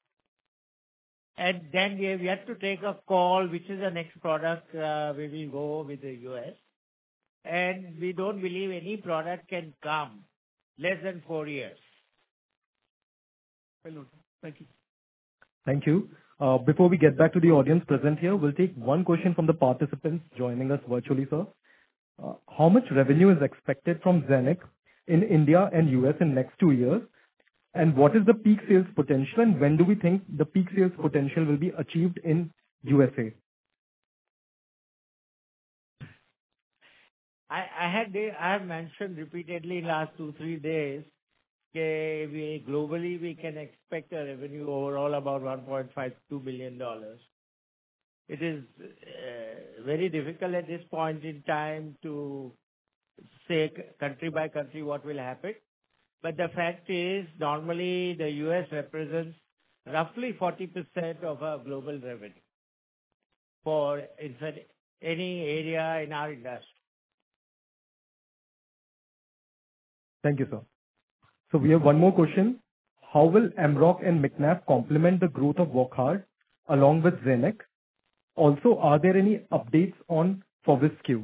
And then we have yet to take a call, which is the next product uh, we will go with the U S. And we don't believe any product can come less than four years.
Thank you.
Thank you. Uh, before we get back to the audience present here, we'll take one question from the participants joining us virtually, sir. Uh, How much revenue is expected from Zenix in India and U S in next two years? And what is the peak sales potential, and when do we think the peak sales potential will be achieved in U S A?
I I had I have mentioned repeatedly last two, three days, that we globally, we can expect a revenue overall about one point five two billion dollars. It is uh, very difficult at this point in time to say c- country by country what will happen. But the fact is, normally the U S represents roughly forty percent of our global revenue for, in fact, any area in our industry.
Thank you, sir. So we have one more question. How will M ROC and McNabb complement the growth of Wockhardt along with Zenix? Also, are there any updates on Fortescue?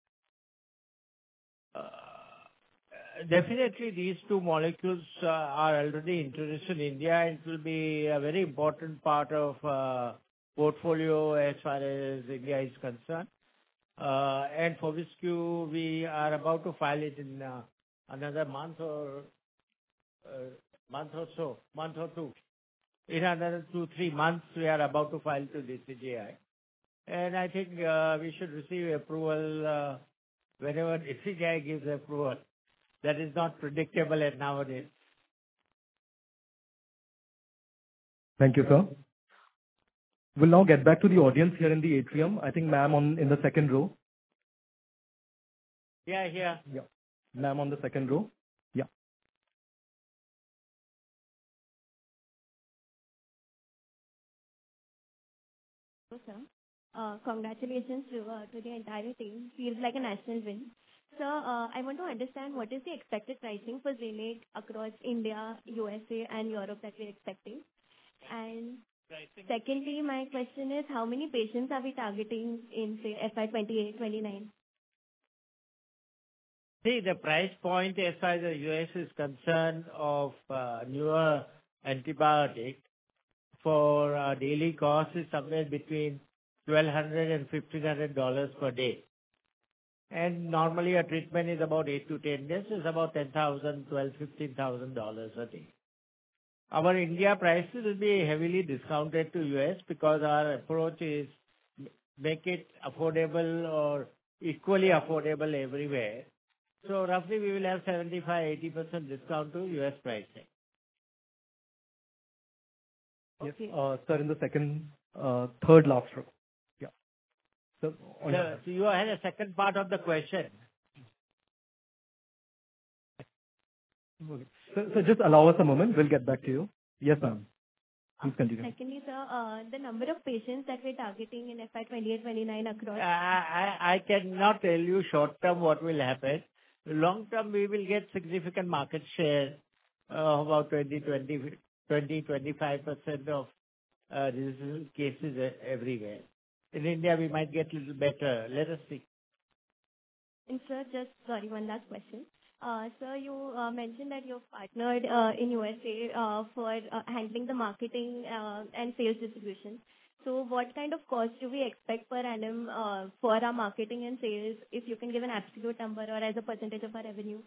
Definitely, these two molecules uh, are already introduced in India, and it will be a very important part of uh, portfolio as far as India is concerned. Uh, and Fortescue, we are about to file it in uh, another month or uh, month or so, month or two. In another two, three months, we are about to file to D C G I. And I think uh, we should receive approval uh, whenever D C G I gives approval. That is not predictable at nowadays.
Thank you, sir. We'll now get back to the audience here in the atrium. I think ma'am on in the second row.
Yeah, yeah.
Yeah. Ma'am on the second row. Yeah.
Hello, sir. Uh, Congratulations to uh, to the entire team. Feels like a national win. Sir, uh, I want to understand what is the expected pricing for Zenix across India, U S A, and Europe that we're expecting? And secondly, my question is, how many patients are we targeting in, say, F Y twenty-eight twenty-nine?
See, the price point as far as the U S is concerned of uh, newer antibiotic for uh, daily cost is somewhere between twelve hundred and fifteen hundred dollars per day. And normally a treatment is about eight to ten days, is about ten thousand, twelve, fifteen thousand dollars a day. Our India prices will be heavily discounted to U S because our approach is m- make it affordable or equally affordable everywhere. So roughly we will have seventy-five, eighty percent discount to U S pricing.
Yes, uh, sir, in the second, uh, third last row. Yeah. So, on
So, so you had a second part of the question.
okay. So, so just allow us a moment. We'll get back to you. Yes, ma'am. Please continue.
Secondly, sir, uh, the number of patients that we're targeting in F Y twenty-eight twenty-nine across.
I, I, I cannot tell you short term what will happen. Long term, we will get significant market share, uh, about twenty, twenty, twenty, twenty-five percent of uh, disease cases e- everywhere. In India, we might get a little better. Let us see.
And sir, just sorry, one last question. Uh, Sir, you uh, mentioned that you've partnered uh, in U S A uh, for uh, handling the marketing uh, and sales distribution. So what kind of cost do we expect per annum uh, for our marketing and sales, if you can give an absolute number or as a percentage of our revenue?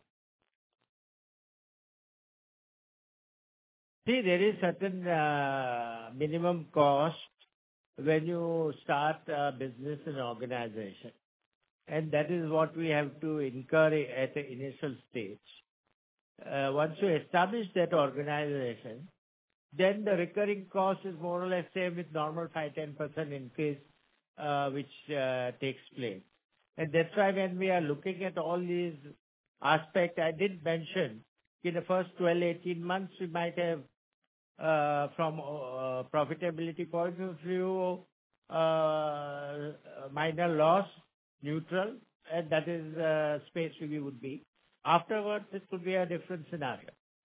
See, there is certain uh, minimum cost when you start a business and organization. And that is what we have to incur at the initial stage. Uh, once you establish that organization, then the recurring cost is more or less same with normal five to ten percent increase uh, which uh, takes place. And that's why when we are looking at all these aspects, I did mention in the first twelve, eighteen months, we might have, uh, from uh, profitability point of view, uh, minor loss, neutral, and that is uh, space we would be. Afterwards, it could be a different scenario.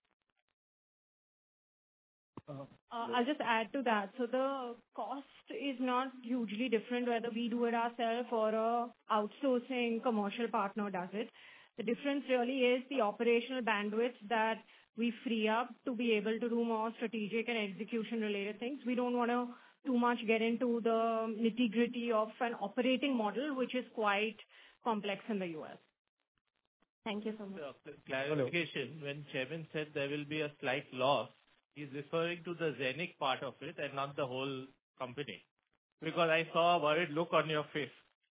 Uh, I'll just add to that. So the cost is not hugely different whether we do it ourselves or a outsourcing commercial partner does it. The difference really is the operational bandwidth that we free up to be able to do more strategic and execution related things. We don't want to too much get into the nitty gritty of an operating model, which is quite complex in the U S.
Thank you so much.
Uh, Clarification, when Chairman said there will be a slight loss, he's referring to the Zenith part of it and not the whole company. Because I saw a worried look on your face.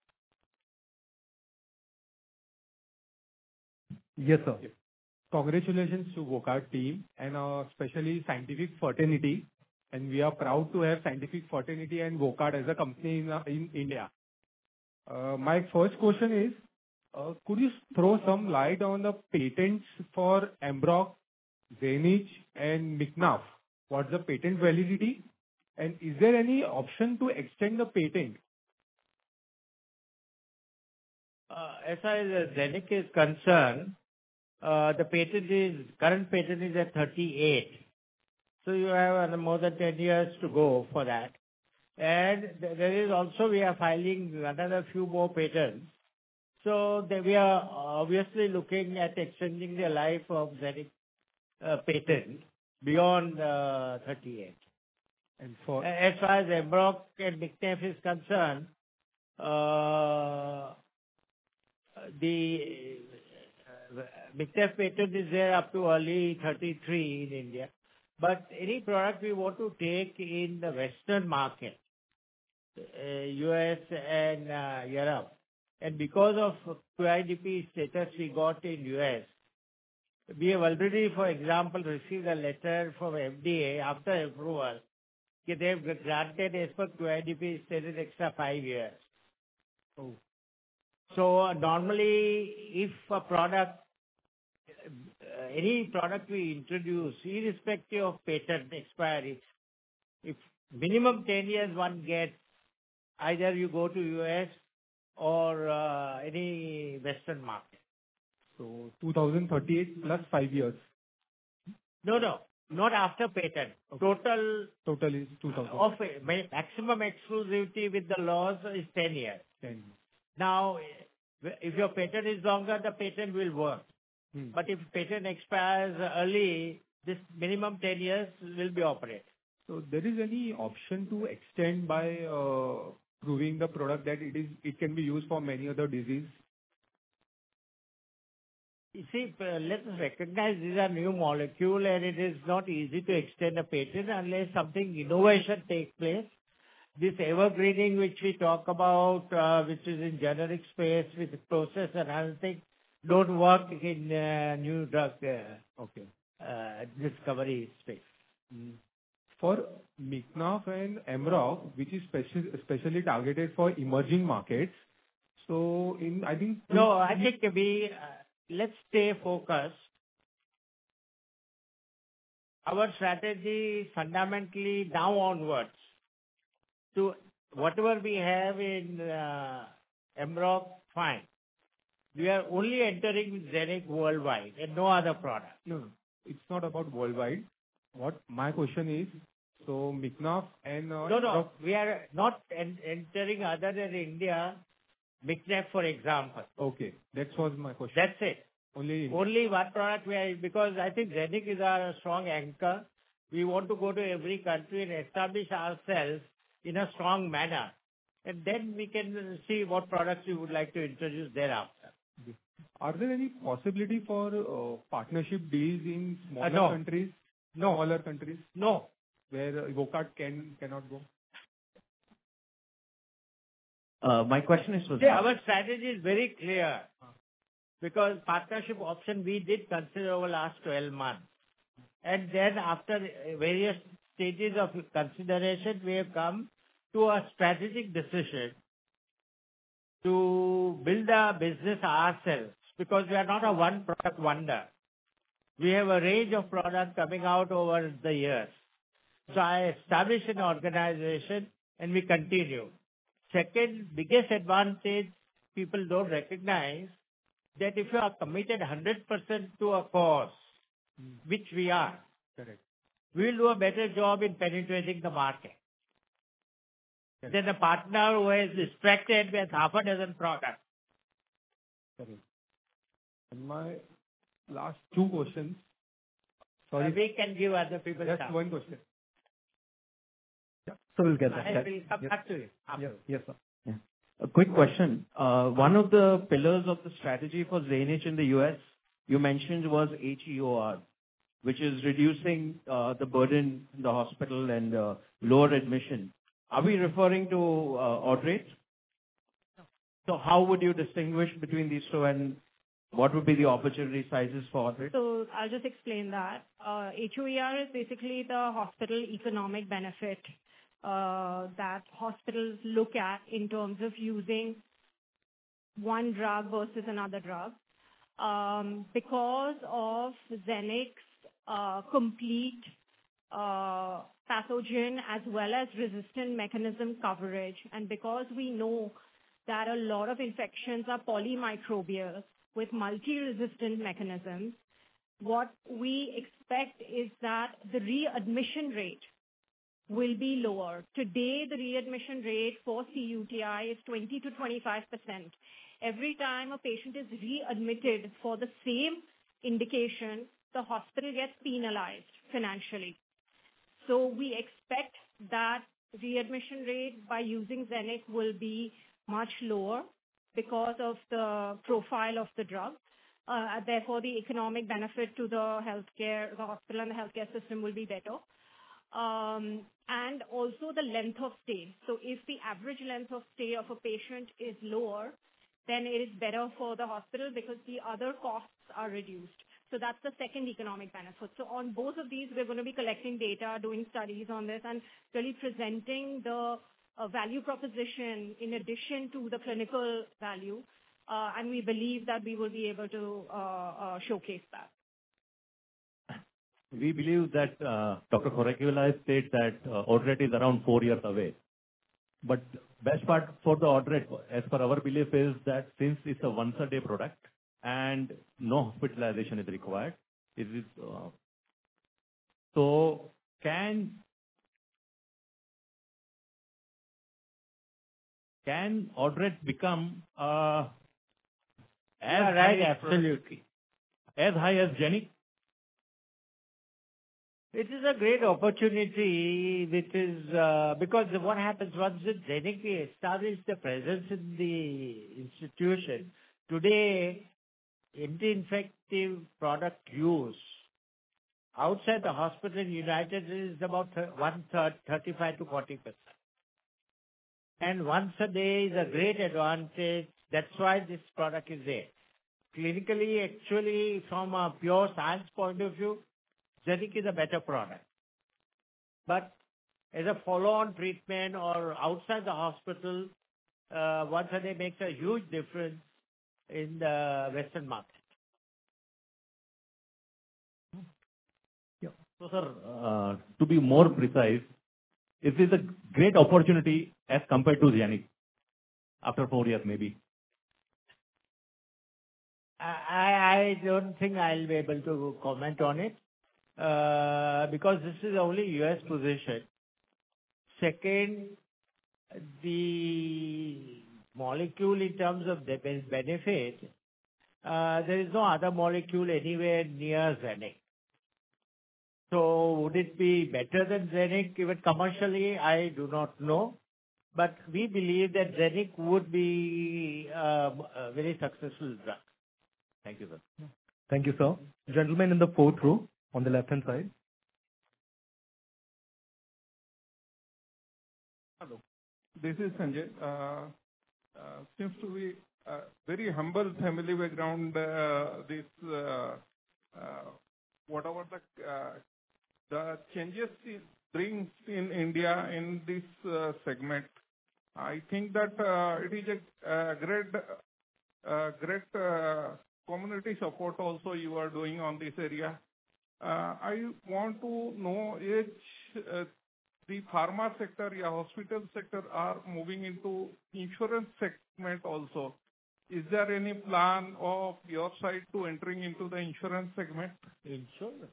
Yes, sir. Congratulations to Wockhardt team and uh, especially Scientific Fraternity. And we are proud to have Scientific Fraternity and Wockhardt as a company in, uh, in India. Uh, my first question is, uh, could you throw some light on the patents for Ambrox, Zenith and Micnaf? What's the patent validity? And is there any option to extend the patent?
Uh, as far as uh, Zenith is concerned, uh, the patent is, current patent is at thirty-eight. So you have uh, more than ten years to go for that. And th- there is also, we are filing another few more patents. So that we are obviously looking at extending the life of Zenith uh, patent beyond uh, thirty-eight.
And for
As far as Ambrox and Micnaf is concerned, uh, the uh, Micnaf patent is there up to early thirty-three in India. But any product we want to take in the Western market, uh, U S and uh, Europe, and because of Q I D P status we got in U S, we have already, for example, received a letter from F D A after approval. They have granted as per Q I D P status extra five years.
Oh.
So uh, normally, if a product, uh, any product we introduce, irrespective of patent expiry, if minimum ten years one gets, either you go to U S or uh, any Western market.
So two thousand thirty-eight plus five years.
No, no, not after patent. Total
Total is two thousand.
of a- ma- maximum exclusivity with the laws is ten years.
ten.
Now, if your patent is longer, the patent will work.
Hmm.
But if patent expires early, this minimum ten years will be operated.
So there is any option to extend by uh, proving the product that it is it can be used for many other disease?
You see, uh, let us recognize these are new molecule and it is not easy to extend a patent unless something innovation takes place. This evergreening which we talk about, uh, which is in generic space with process and other things, don't work in uh, new drug uh,
Okay.
uh, discovery space.
Mm. For Micnaf and Ambrox, which is speci- especially targeted for emerging markets. So in, I think...
No, I think we, uh, let's stay focused. Our strategy is fundamentally now onwards to whatever we have in uh, Ambrox, fine. We are only entering with Zenith worldwide and no other product.
No, no, it's not about worldwide. What my question is, so Micnaf and... Uh,
No, no,
Ambrox-
we are not en- entering other than India, Micnaf for example.
Okay, that was my question.
That's it.
Only
Only one product we are, because I think Zenith is our strong anchor. We want to go to every country and establish ourselves in a strong manner. And then we can see what products we would like to introduce thereafter.
Are there any possibility for uh, partnership deals in smaller
Uh, no.
countries?
No.
Smaller countries?
No.
Where uh, Wockhardt can, cannot go?
Uh, my question is for
See, our strategy is very clear. Because partnership option we did consider over last twelve months. And then after various stages of consideration, we have come to a strategic decision to build a business ourselves, because we are not a one product wonder. We have a range of products coming out over the years. So I established an organization and we continue. Second biggest advantage people don't recognize, that if you are committed one hundred percent to a cause, which we are,
Correct.
we will do a better job in penetrating the market than a partner who is distracted with half a dozen products.
Correct. And my last two questions. Sorry.
Uh, we can give other people
Just
time.
one question.
So we'll get that.
I will come
Yes.
back to you.
Yes, yes, sir.
Yeah. A quick question. Uh, One of the pillars of the strategy for Zenith in the U S, you mentioned was H E O R, which is reducing uh, the burden in the hospital and uh, lower admission. Are we referring to uh, odd rates? So how would you distinguish between these two, and what would be the opportunity sizes for odd rates?
So I'll just explain that. Uh, H O E R is basically the hospital economic benefit uh, that hospitals look at in terms of using one drug versus another drug. Um, because of Zenix's uh, complete uh, pathogen as well as resistant mechanism coverage, and because we know that a lot of infections are polymicrobial with multi-resistant mechanisms, what we expect is that the readmission rate will be lower. Today, the readmission rate for C U T I is twenty to twenty-five percent. Every time a patient is readmitted for the same indication, the hospital gets penalized financially. So we expect that readmission rate by using Zenix will be much lower because of the profile of the drug. Uh, therefore, the economic benefit to the healthcare, the hospital and the healthcare system will be better. Um, and also the length of stay. So if the average length of stay of a patient is lower, then it is better for the hospital because the other costs are reduced. So that's the second economic benefit. So on both of these, we're going to be collecting data, doing studies on this, and really presenting the uh, value proposition in addition to the clinical value. Uh, and we believe that we will be able to uh, uh, showcase that.
We believe that uh, Doctor Korekula stated that uh, odd rate is around four years away. But best part for the odd rate, as per our belief, is that since it's a once-a-day product and no hospitalization is required, it is uh, so can can odd rate become uh, as
Yeah,
high
right,
as
absolutely.
as high as Genic?
It is a great opportunity, which is uh, because what happens once with Zenix, we establish the presence in the institution. Today, anti-infective product use outside the hospital in United is about one third, thirty-five to forty percent. And once a day is a great advantage. That's why this product is there. Clinically, actually, from a pure science point of view, Zenix is a better product. But as a follow-on treatment or outside the hospital, uh, once a day makes a huge difference in the Western market.
Yeah. So, sir, uh, to be more precise, is this a great opportunity as compared to Zenix after four years maybe?
I, I don't think I'll be able to comment on it. Uh, because this is only U S position. Second, the molecule in terms of the benefit, uh, there is no other molecule anywhere near Zenix. So would it be better than Zenix even commercially? I do not know. But we believe that Zenix would be uh, a very successful drug. Thank you, sir.
Thank you, sir. Gentleman in the fourth row on the left-hand side.
Hello. This is Sanjay. Uh, uh, seems to be a very humble family background. Uh, this, uh, uh, whatever the uh, the changes it brings in India in this uh, segment, I think that uh, it is a, a great, uh, great uh, community support also you are doing on this area. Uh, I want to know if uh, the pharma sector, yeah, hospital sector are moving into insurance segment also. Is there any plan of your side to entering into the insurance segment?
Insurance?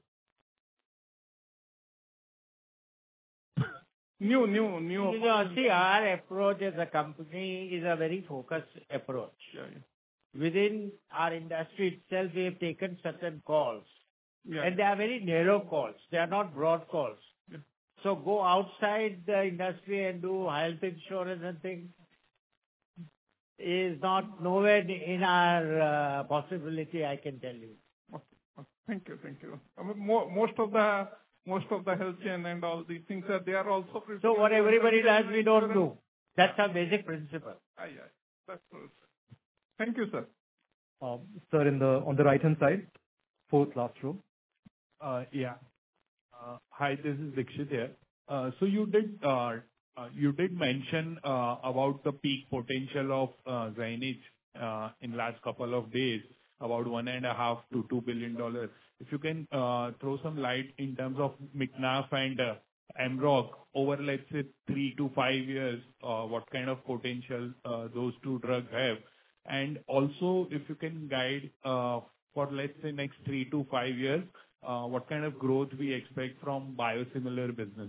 New, new, new.
You know, see, our approach as a company is a very focused approach.
Yeah, yeah.
Within our industry itself, we have taken certain calls.
Yeah.
And they are very narrow calls. They are not broad calls.
Yeah.
So go outside the industry and do health insurance and things. is not nowhere in our uh, possibility, I can tell you.
Okay. Okay. Thank you. Thank you. I mean, mo- most of the most of the health chain and all these things are they are also.
So what everybody does, we don't do. That's our basic principle.
Aye, aye. That's true. Thank you, sir.
Um, Sir, in the on the right-hand side, fourth last row.
Uh, Yeah. Uh, Hi, this is Dikshit here. Uh, So you did uh, uh, you did mention uh, about the peak potential of uh, Zenith uh, in last couple of days, about one and a half to two billion dollars. If you can uh, throw some light in terms of McNabb and uh, Amrock over, let's say, three to five years, uh, what kind of potential uh, those two drugs have? And also, if you can guide uh, for, let's say, next three to five years, uh, what kind of growth we expect from biosimilar business?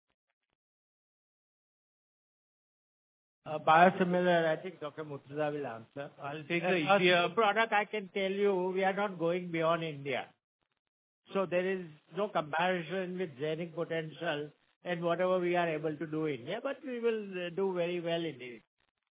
Uh, biosimilar, I think Doctor Murtaza will answer.
I'll take
Uh,
the
first
easier
product. I can tell you, we are not going beyond India. So there is no comparison with Zenith potential and whatever we are able to do in India, but we will uh, do very well indeed.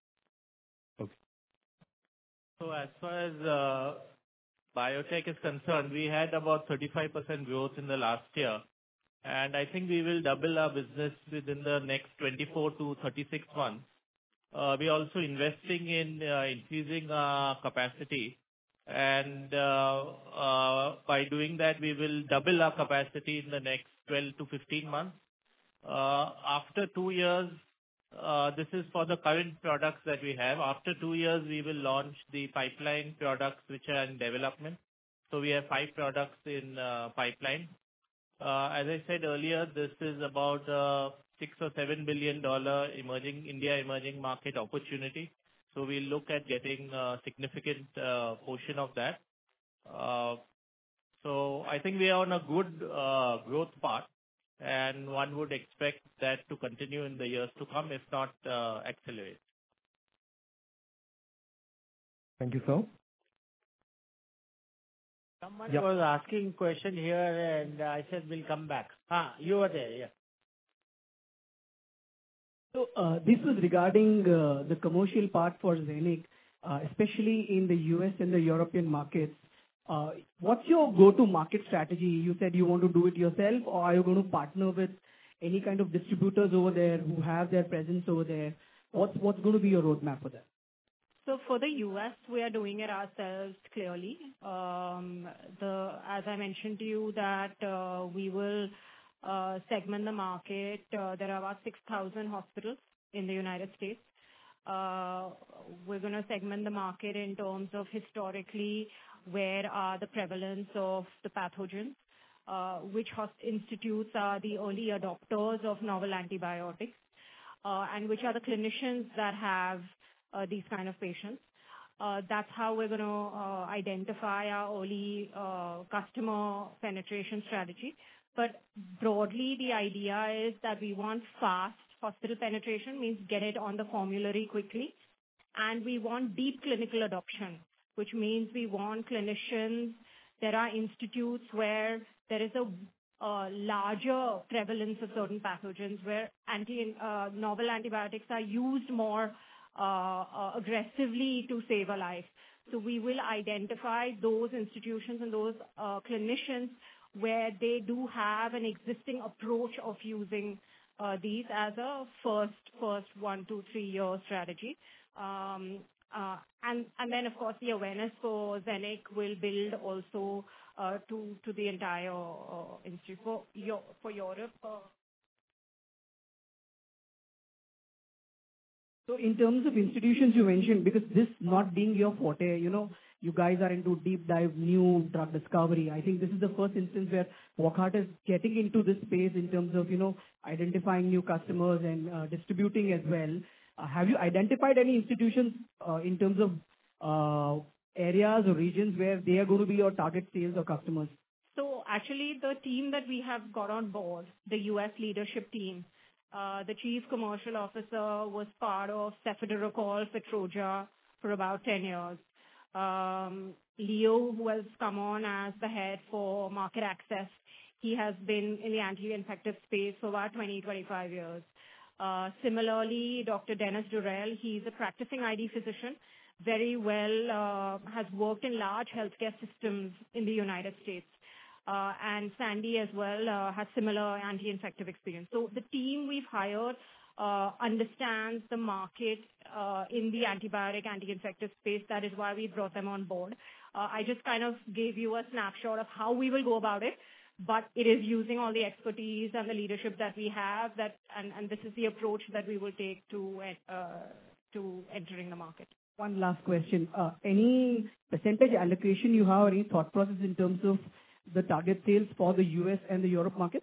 So as far as uh, biotech is concerned, we had about thirty-five percent growth in the last year, and I think we will double our business within the next twenty-four to thirty-six months. Uh, we are also investing in uh, increasing our capacity, and uh, uh, by doing that, we will double our capacity in the next twelve to fifteen months. Uh, After two years, uh, this is for the current products that we have. After two years, we will launch the pipeline products which are in development. So we have five products in uh, pipeline. Uh, As I said earlier, this is about uh, six or seven billion dollar emerging India emerging market opportunity. So we'll look at getting a significant uh, portion of that. Uh, So I think we are on a good uh, growth path, and one would expect that to continue in the years to come, if not uh, accelerate.
Thank you, sir.
Someone
Yeah.
was asking question here, and I said we'll come back. Ah, you were there, yeah.
So, uh, this was regarding uh, the commercial part for Zenith, uh, especially in the U S and the European markets. Uh, What's your go-to-market strategy? You said you want to do it yourself, or are you going to partner with any kind of distributors over there who have their presence over there? What's what's going to be your roadmap for that?
So for the U S, we are doing it ourselves clearly. Um, the As I mentioned to you that uh, we will uh, segment the market. Uh, There are about six thousand hospitals in the United States. Uh, We're going to segment the market in terms of historically where are the prevalence of the pathogens, uh, which hos- institutes are the early adopters of novel antibiotics, uh, and which are the clinicians that have uh, these kind of patients. Uh, That's how we're going to uh, identify our early uh, customer penetration strategy. But broadly, the idea is that we want fast hospital penetration, means get it on the formulary quickly, and we want deep clinical adoption, which means we want clinicians. There are institutes where there is a uh, larger prevalence of certain pathogens, where anti uh, novel antibiotics are used more uh, uh, aggressively to save a life. So we will identify those institutions and those uh, clinicians where they do have an existing approach of using uh, these as a first first one, two, three year strategy. Um, uh, and and then of course the awareness for Zenith will build also uh, to to the entire uh, institute for Eu- for Europe. Uh,
So in terms of institutions you mentioned, because this not being your forte, you know, you guys are into deep dive new drug discovery. I think this is the first instance where Wockhardt is getting into this space in terms of, you know, identifying new customers and uh, distributing as well. Uh, have you identified any institutions uh, in terms of uh, areas or regions where they are going to be your target sales or customers?
So actually, the team that we have got on board, the U S leadership team, uh, the chief commercial officer was part of cefiderocol for Troja for about ten years. Um, Leo, who has come on as the head for market access, he has been in the anti-infective space for about twenty, twenty-five years. Uh, Similarly, Doctor Dennis Durrell, he's a practicing I D physician, very well, uh, has worked in large healthcare systems in the United States. Uh, and Sandy as well uh, has similar anti-infective experience. So the team we've hired uh, understands the market uh, in the antibiotic anti-infective space. That is why we brought them on board. Uh, I just kind of gave you a snapshot of how we will go about it, but it is using all the expertise and the leadership that we have, that, and, and this is the approach that we will take to uh, to entering the market.
One last question. Uh, Any percentage allocation you have or any thought process in terms of the target sales for the U S and the Europe markets?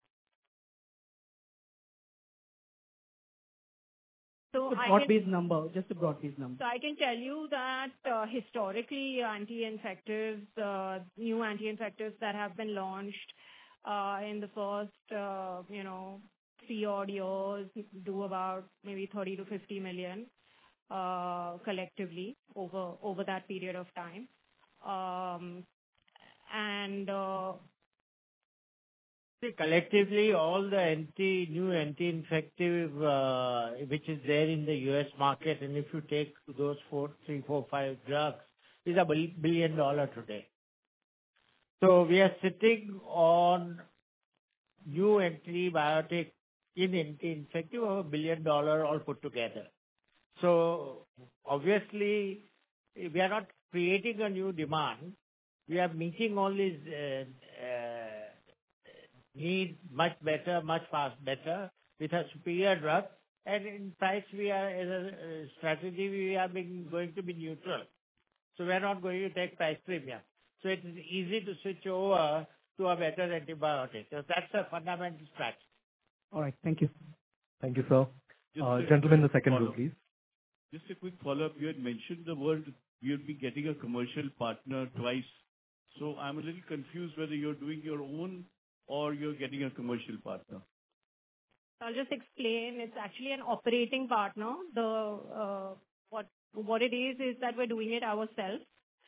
So
Just a
I
broad-based
can-
number, just a broad-based number.
So I can tell you that uh, historically, anti-infectives, uh, new anti-infectives that have been launched uh, in the first, uh, you know, three odd years do about maybe thirty to fifty million uh, collectively over over that period of time. Um, and uh,
See, collectively, all the anti, new anti-infective, uh, which is there in the U S market, and if you take those four, three, four, five drugs, is a bill- billion dollar today. So we are sitting on new antibiotic in anti-infective of a billion dollar all put together. So obviously, we are not creating a new demand. We are meeting all these uh, uh, needs much better, much fast better with a superior drug. And in price, we are, as a uh, strategy, we are being, going to be neutral. So we are not going to take price premium. So it is easy to switch over to a better antibiotic. So that's a fundamental strategy.
All right. Thank you.
Thank you, sir.
Just
Uh,
a
Gentleman in the
quick
second row,
follow-up.
please.
Just a quick follow-up. You had mentioned the word you'll be getting a commercial partner twice. So I'm a little confused whether you're doing your own or you're getting a commercial partner.
I'll just explain. It's actually an operating partner. The uh, what what it is is that we're doing it ourselves.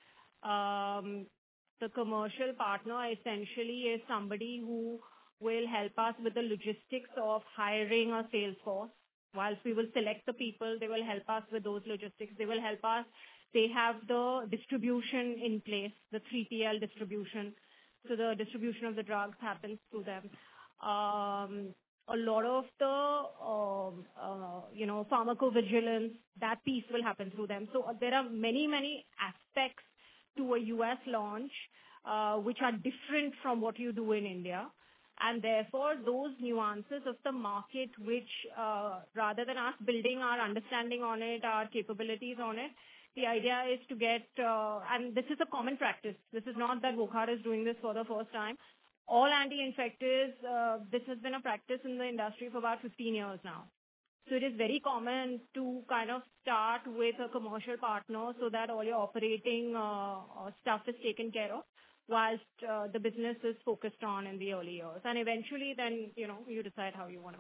Um, the commercial partner essentially is somebody who will help us with the logistics of hiring a sales force. Whilst we will select the people, they will help us with those logistics. They will help us. They have the distribution in place, the three P L distribution. So the distribution of the drugs happens through them. Um, a lot of the, um, uh, you know, pharmacovigilance, that piece will happen through them. So uh, there are many, many aspects to a U S launch, uh, which are different from what you do in India. And therefore, those nuances of the market, which uh, rather than us building our understanding on it, our capabilities on it, the idea is to get, uh, and this is a common practice. This is not that Wockhardt is doing this for the first time. All anti-infectives, uh, this has been a practice in the industry for about fifteen years now. So it is very common to kind of start with a commercial partner so that all your operating uh, uh, stuff is taken care of, whilst uh, the business is focused on in the early years. And eventually then, you know, you decide how you want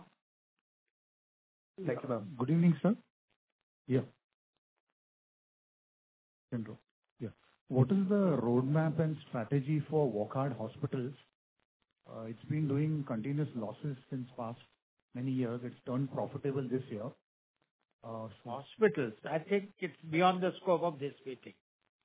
to.
Thank you, ma'am. Good evening, sir. Yeah. Kendra. Yeah. What is the roadmap and strategy for Wockhardt Hospitals? Uh, It's been doing continuous losses since past many years. It's turned profitable this year. Uh, so-
Hospitals, I think it's beyond the scope of this meeting.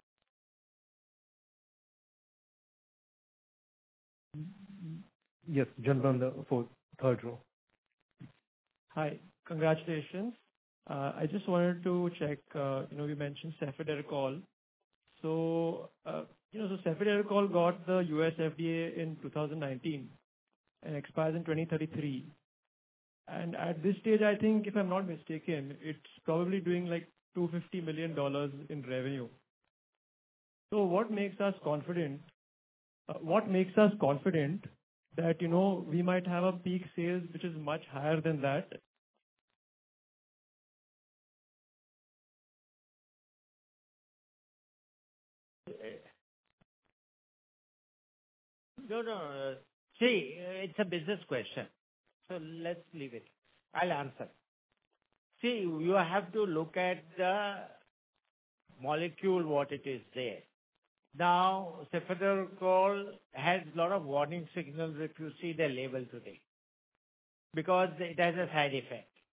Yes, gentleman on the fourth, third row.
Hi. Congratulations. Uh, I just wanted to check, uh, you know, you mentioned cefiderocol. So, uh, you know, so cefiderocol got the U S F D A in two thousand nineteen and expires in twenty thirty-three. And at this stage, I think, if I'm not mistaken, it's probably doing like two hundred fifty million dollars in revenue. So what makes us confident, uh, what makes us confident that, you know, we might have a peak sales which is much higher than that?
No, no. uh, See, uh, it's a business question. So let's leave it. I'll answer. See, you have to look at the molecule, what it is there. Now, cefiderocol has a lot of warning signals if you see the label today, because it has a side effect.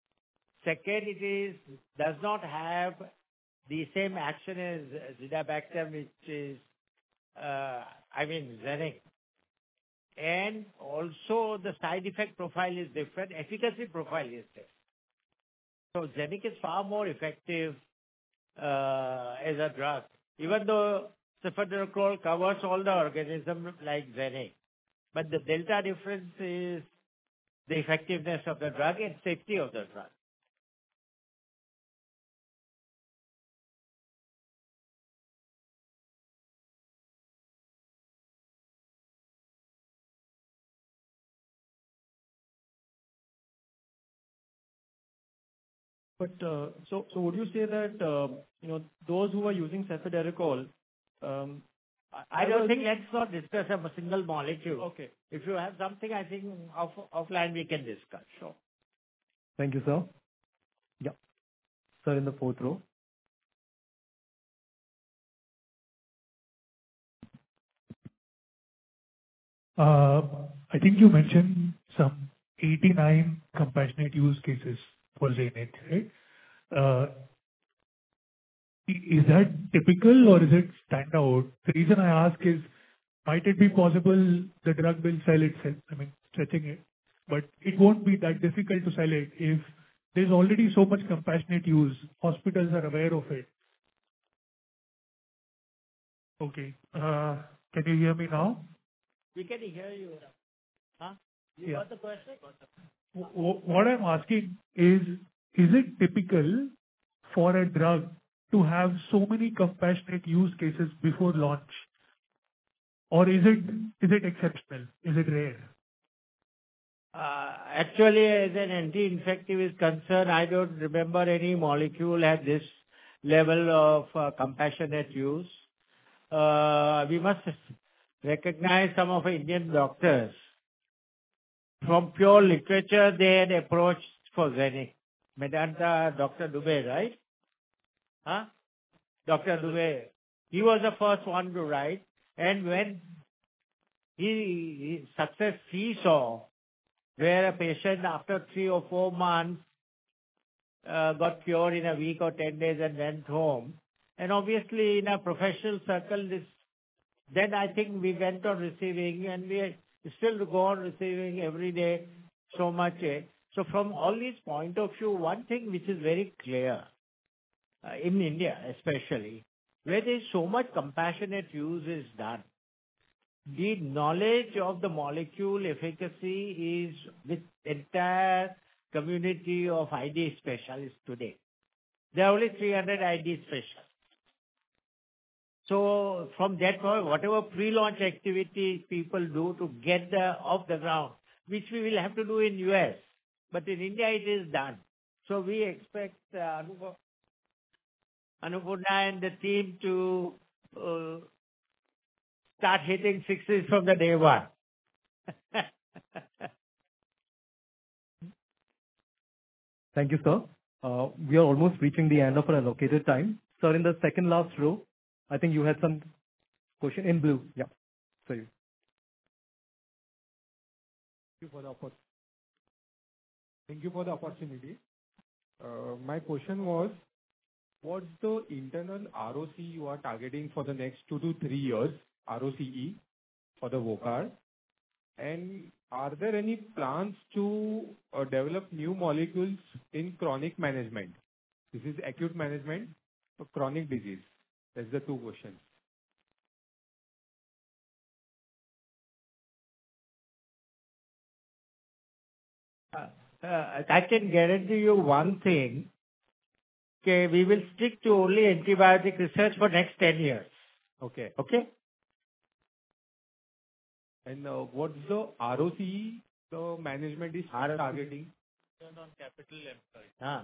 Second, it is does not have the same action as Zidabactam, which is, uh, I mean, Zenic. And also the side effect profile is different, efficacy profile is different. So Zenic is far more effective uh, as a drug, even though cefiderocol covers all the organisms like Zenic. But the delta difference is the effectiveness of the drug and safety of the drug.
But uh, so so would you say that uh, you know those who are using cefiderocol? Um,
I don't think let's not discuss a single molecule.
Okay.
If you have something, I think off, offline we can discuss. Sure.
Thank you, sir. Yeah. Sir, in the fourth row.
Uh, I think you mentioned some eighty-nine compassionate use cases for Zanet, right? Uh, i- Is that typical or is it standout? The reason I ask is, might it be possible the drug will sell itself? I mean, stretching it, but it won't be that difficult to sell it if there's already so much compassionate use. Hospitals are aware of it. Okay. Uh, Can you hear me now?
We can hear you. Huh? You
Yeah.
got the question?
W- w- What I'm asking is, is it typical for a drug to have so many compassionate use cases before launch? Or is it is it exceptional? Is it rare?
Uh, Actually, as an anti-infective is concerned, I don't remember any molecule at this level of uh, compassionate use. Uh, We must recognize some of our Indian doctors. From pure literature, they had approached for Zenic. Medanta, Doctor Dubey, right? Huh? Doctor Dubey. He was the first one to write. And when he, he success he saw, where a patient after three or four months uh, got cured in a week or ten days and went home. And obviously in a professional circle, this then I think we went on receiving and we still go on receiving every day so much. eh. So from all these point of view, one thing which is very clear, uh, in India especially, where there is so much compassionate use is done, the knowledge of the molecule efficacy is with entire community of I D specialists today. There are only three hundred I D specialists. So from that point, whatever pre-launch activity people do to get the off the ground, which we will have to do in U S, but in India it is done. So we expect uh, Anup- Annapurna and the team to uh, start hitting sixes from the day one.
Thank you, sir. Uh, We are almost reaching the end of our allocated time. Sir, in the second last row, I think you had some question in blue. Yeah. Sorry.
Thank you for the oppor- Thank you for the opportunity. Uh, My question was, what's the internal R O C you are targeting for the next two to three years, R O C E, for the Wockhardt? And are there any plans to uh, develop new molecules in chronic management? This is acute management of chronic disease. That's the two questions.
Uh, uh, I can guarantee you one thing. Okay, we will stick to only antibiotic research for next ten years.
Okay.
Okay?
And uh, what's the R O C E the management is targeting?
Return on capital employed.
Ah.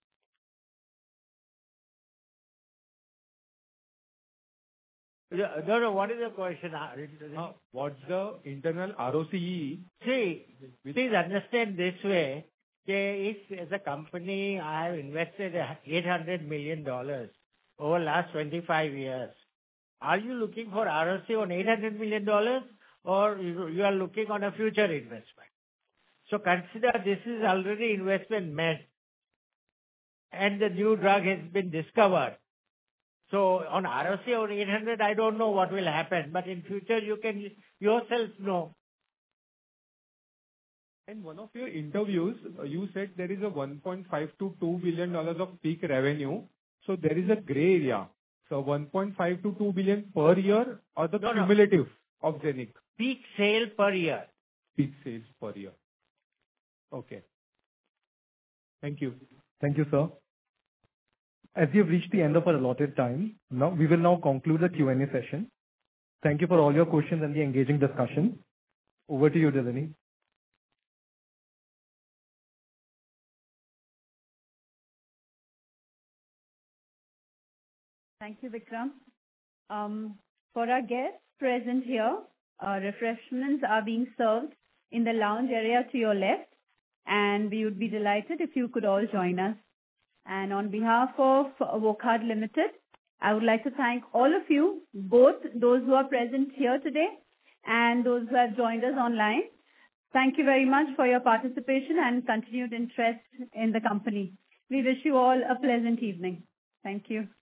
Yeah, No, no, what is the question? Ah,
Uh, What's the internal R O C E?
See, please understand this way. Okay, if as a company I have invested eight hundred million dollars over last twenty-five years, are you looking for R O C on eight hundred million dollars or you you are looking on a future investment? So consider this is already investment made. and the new drug has been discovered. So on R O C or eight hundred, I don't know what will happen, but in future you can yourself know.
In one of your interviews, uh, you said there is a one point five to two billion dollars of peak revenue. So there is a gray area. So one point five to two billion per year or the
No, no.
cumulative of Zenix?
Peak sale per year.
Peak sales per year. Okay. Thank you.
Thank you, sir. As we have reached the end of our allotted time, now we will now conclude the Q and A session. Thank you for all your questions and the engaging discussion. Over to you, Delaney.
Thank you, Vikram. Um, for our guests present here, uh, refreshments are being served in the lounge area to your left, and we would be delighted if you could all join us. And on behalf of Wockhardt Limited, I would like to thank all of you, both those who are present here today and those who have joined us online. Thank you very much for your participation and continued interest in the company. We wish you all a pleasant evening. Thank you.